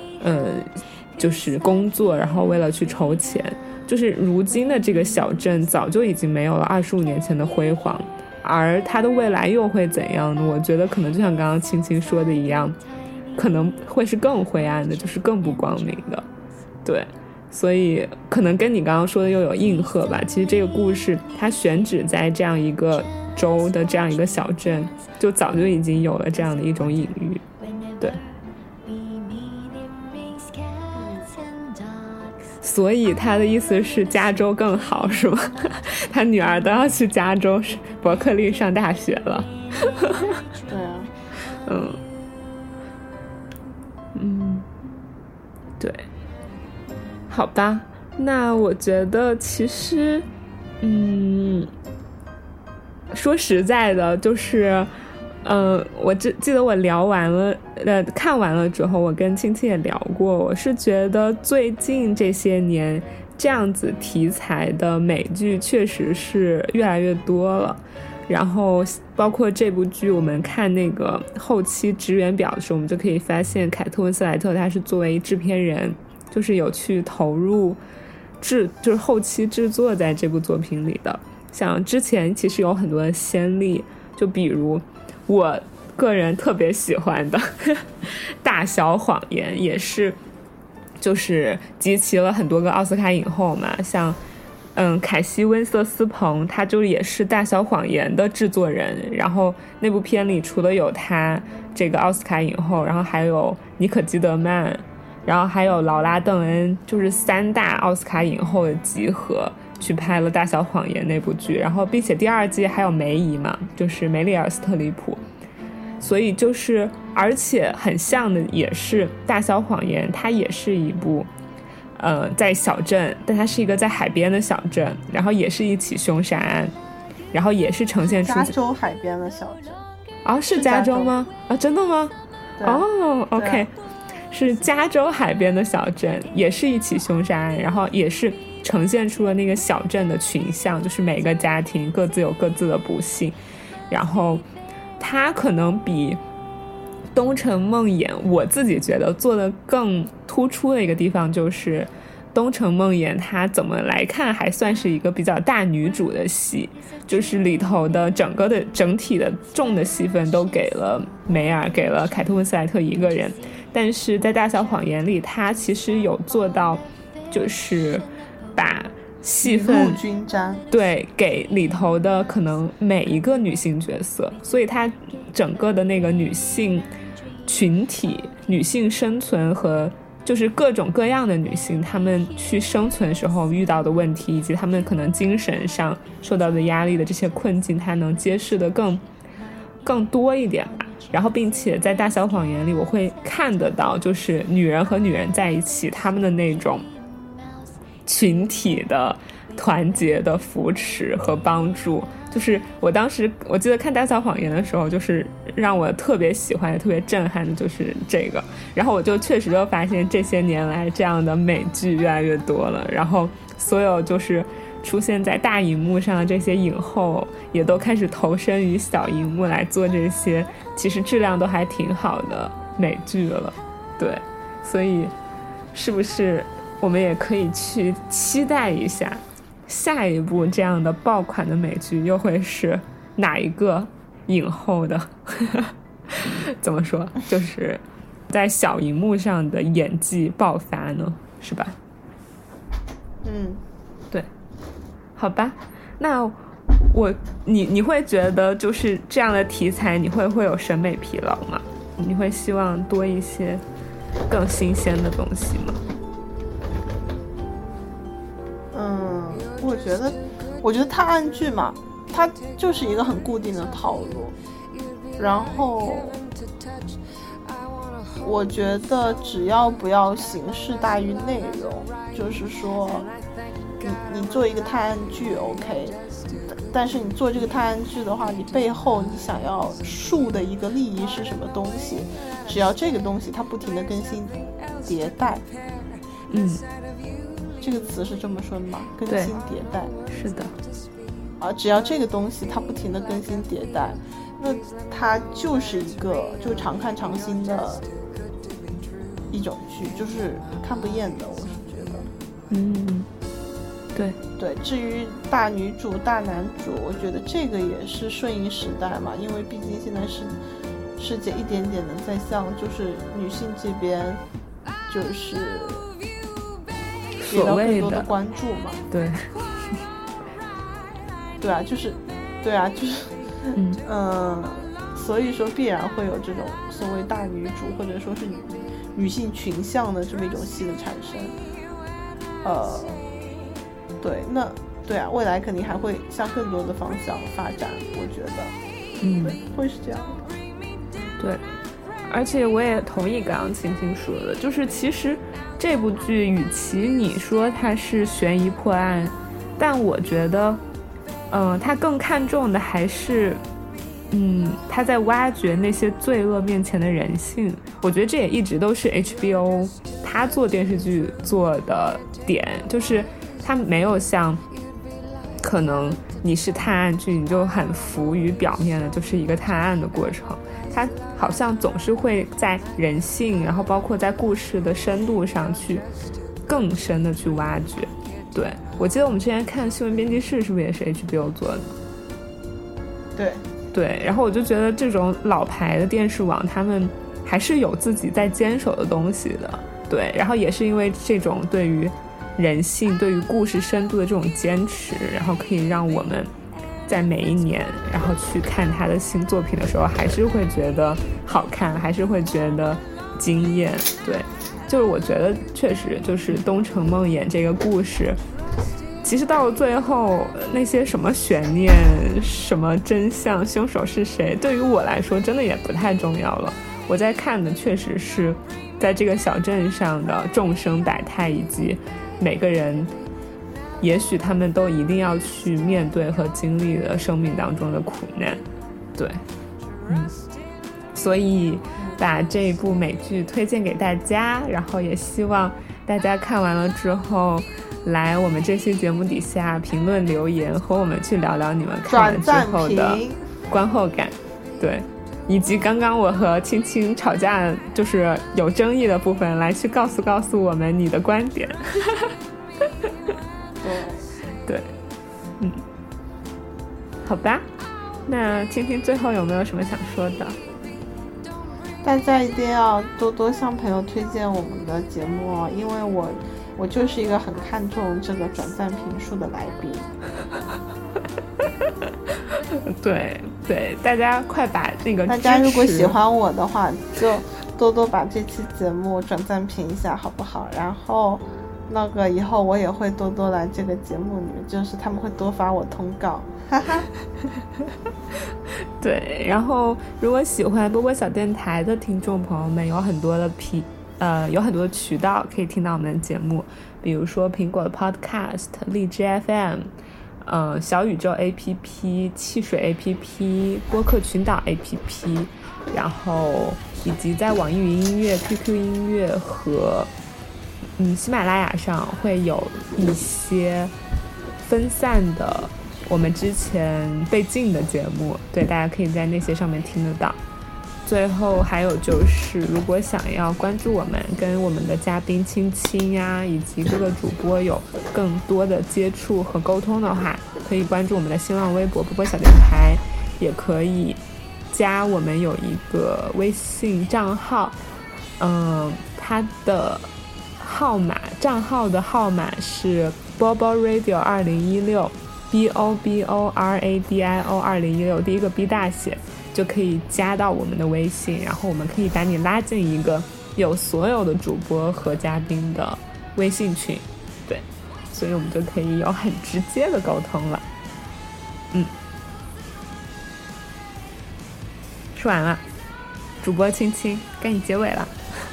就是工作，然后为了去筹钱，就是如今的这个小镇早就已经没有了25年前的辉煌，而它的未来又会怎样呢？我觉得可能就像刚刚青青说的一样，可能会是更灰暗的，就是更不光明的。对，所以可能跟你刚刚说的又有应和吧。其实这个故事它选址在这样一个州的这样一个小镇，就早就已经有了这样的一种隐喻。对，所以他的意思是加州更好是吗？他女儿都要去加州伯克利上大学了。 对啊， 对，好吧，那我觉得其实说实在的，就是我记得我聊完了看完了之后，我跟青青也聊过，我是觉得最近这些年这样子题材的美剧确实是越来越多了，然后包括这部剧我们看那个后期职员表的时候，我们就可以发现凯特温斯莱特他是作为制片人，就是有去投入就是后期制作在这部作品里的， 像之前其实有很多的先例，就比如我个人特别喜欢的大小谎言，也是就是集齐了很多个奥斯卡影后嘛，像凯西温瑟斯彭，他就也是大小谎言的制作人，然后那部片里除了有他这个奥斯卡影后，然后还有妮可基德曼，然后还有劳拉邓恩，就是3大奥斯卡影后的集合去拍了大小谎言那部剧，然后并且第2季还有梅姨嘛，就是梅丽尔斯特里普，所以就是而且很像的也是大小谎言，它也是一部在小镇，但它是一个在海边的小镇，然后也是一起凶杀案，然后也是呈现出加州海边的小镇。 是加州吗？真的吗？OK， 是加州海边的小镇，也是一起凶杀案，然后也是呈现出了那个小镇的群像，就是每个家庭各自有各自的不幸，然后它可能比东城梦魇我自己觉得做的更突出的一个地方，就是东城梦魇它怎么来看还算是一个比较大女主的戏，就是里头的整体的重的戏份都给了梅尔，给了凯特温斯莱特一个人，但是在大小谎言里它其实有做到就是把戏份均沾， 对，给里头的可能每一个女性角色，所以它整个的那个女性群体、女性生存和就是各种各样的女性，她们去生存时候遇到的问题，以及她们可能精神上受到的压力的这些困境，它能揭示的更多一点吧。然后并且在大小谎言里我会看得到，就是女人和女人在一起，她们的那种群体的团结的扶持和帮助，就是我记得看大小谎言的时候，就是让我特别喜欢也特别震撼的就是这个，然后我就确实就发现这些年来这样的美剧越来越多了，然后所有就是出现在大荧幕上的这些影后也都开始投身于小荧幕来做这些其实质量都还挺好的美剧了。对，所以是不是我们也可以去期待一下下一部这样的爆款的美剧又会是哪一个影后的怎么说，就是在小荧幕上的演技爆发呢，是吧？对，好吧。那你会觉得就是这样的题材你会有审美疲劳吗？你会希望多一些更新鲜的东西吗？ 我觉得探案剧嘛，它就是一个很固定的套路，然后我觉得只要不要形式大于内容，就是说你做一个探案剧 OK， 但是你做这个探案剧的话，你背后你想要树的一个利益是什么东西，只要这个东西它不停的更新迭代，这个词是这么说的吗？更新迭代，是的。只要这个东西它不停的更新迭代，那它就是一个就常看常新的一种剧，就是看不厌的，我是觉得。对。至于大女主、大男主，我觉得这个也是顺应时代嘛，因为毕竟现在是世界一点点的在向就是女性这边就是给到更多的关注嘛。对啊，所以说必然会有这种所谓大女主或者说是女性群像的这么一种戏的产生。对啊，未来肯定还会向更多的方向发展，我觉得，会是这样的。 对，而且我也同意刚刚青青说的，就是其实这部剧与其你说它是悬疑破案，但我觉得他更看重的还是他在挖掘那些罪恶面前的人性。我觉得这也一直都是 HBO 他做电视剧做的点，就是他没有像可能你是探案剧你就很浮于表面的就是一个探案的过程，他好像总是会在人性然后包括在故事的深度上去更深的去挖掘。 对，我记得我们之前看新闻编辑室是不是也是 HBO 做的？对，然后我就觉得这种老牌的电视网他们还是有自己在坚守的东西的。对，然后也是因为这种对于人性对于故事深度的这种坚持，然后可以让我们在每一年然后去看他的新作品的时候还是会觉得好看，还是会觉得惊艳。对，就是我觉得确实就是东城梦魇这个故事，其实到了最后那些什么悬念什么真相凶手是谁，对于我来说真的也不太重要了。我在看的确实是在这个小镇上的众生百态，以及每个人也许他们都一定要去面对和经历的生命当中的苦难。对，所以把这一部美剧推荐给大家，然后也希望大家看完了之后来我们这期节目底下评论留言，和我们去聊聊你们看完之后的观后感。对，以及刚刚我和青青吵架就是有争议的部分，来去告诉我们你的观点。对，好吧，那青青最后有没有什么想说的？ 大家一定要多多向朋友推荐我们的节目哦，因为我就是一个很看重这个转赞评数的来宾。对，大家快把那个大家如果喜欢我的话，就多多把这期节目转赞评一下，好不好？然后那个以后我也会多多来这个节目里面，就是他们会多发我通告，哈哈。 对，然后如果喜欢波波小电台的听众朋友们，有很多的渠道可以听到我们的节目，比如说苹果的 Podcast、荔枝 FM、小宇宙 APP、汽水 APP、播客群岛 APP， 然后以及在网易云音乐、QQ 音乐和喜马拉雅上会有一些分散的我们之前被禁的节目，对，大家可以在那些上面听得到。最后还有就是，如果想要关注我们，跟我们的嘉宾青青呀，以及各个主播有更多的接触和沟通的话，可以关注我们的新浪微博波波小电台，也可以加我们有一个微信账号，它的账号的号码是 Bobo Radio 2016 BOBO RADIO 2016，第一个 B 大写，就可以加到我们的微信，然后我们可以把你拉进一个有所有的主播和嘉宾的微信群。对，所以我们就可以有很直接的沟通了。说完了，主播青青该你结尾了。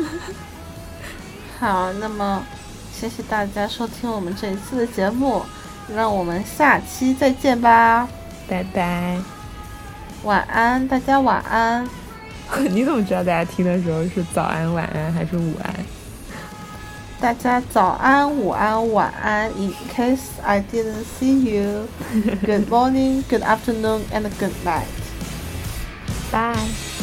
好，那么谢谢大家收听我们这一次的节目，让我们下期再见吧， 拜拜， 晚安，大家晚安。 你怎么知道大家听的时候是早安、晚安还是午安？ 大家早安、午安、晚安。In case I didn't see you, good morning, good afternoon, and good night. Bye.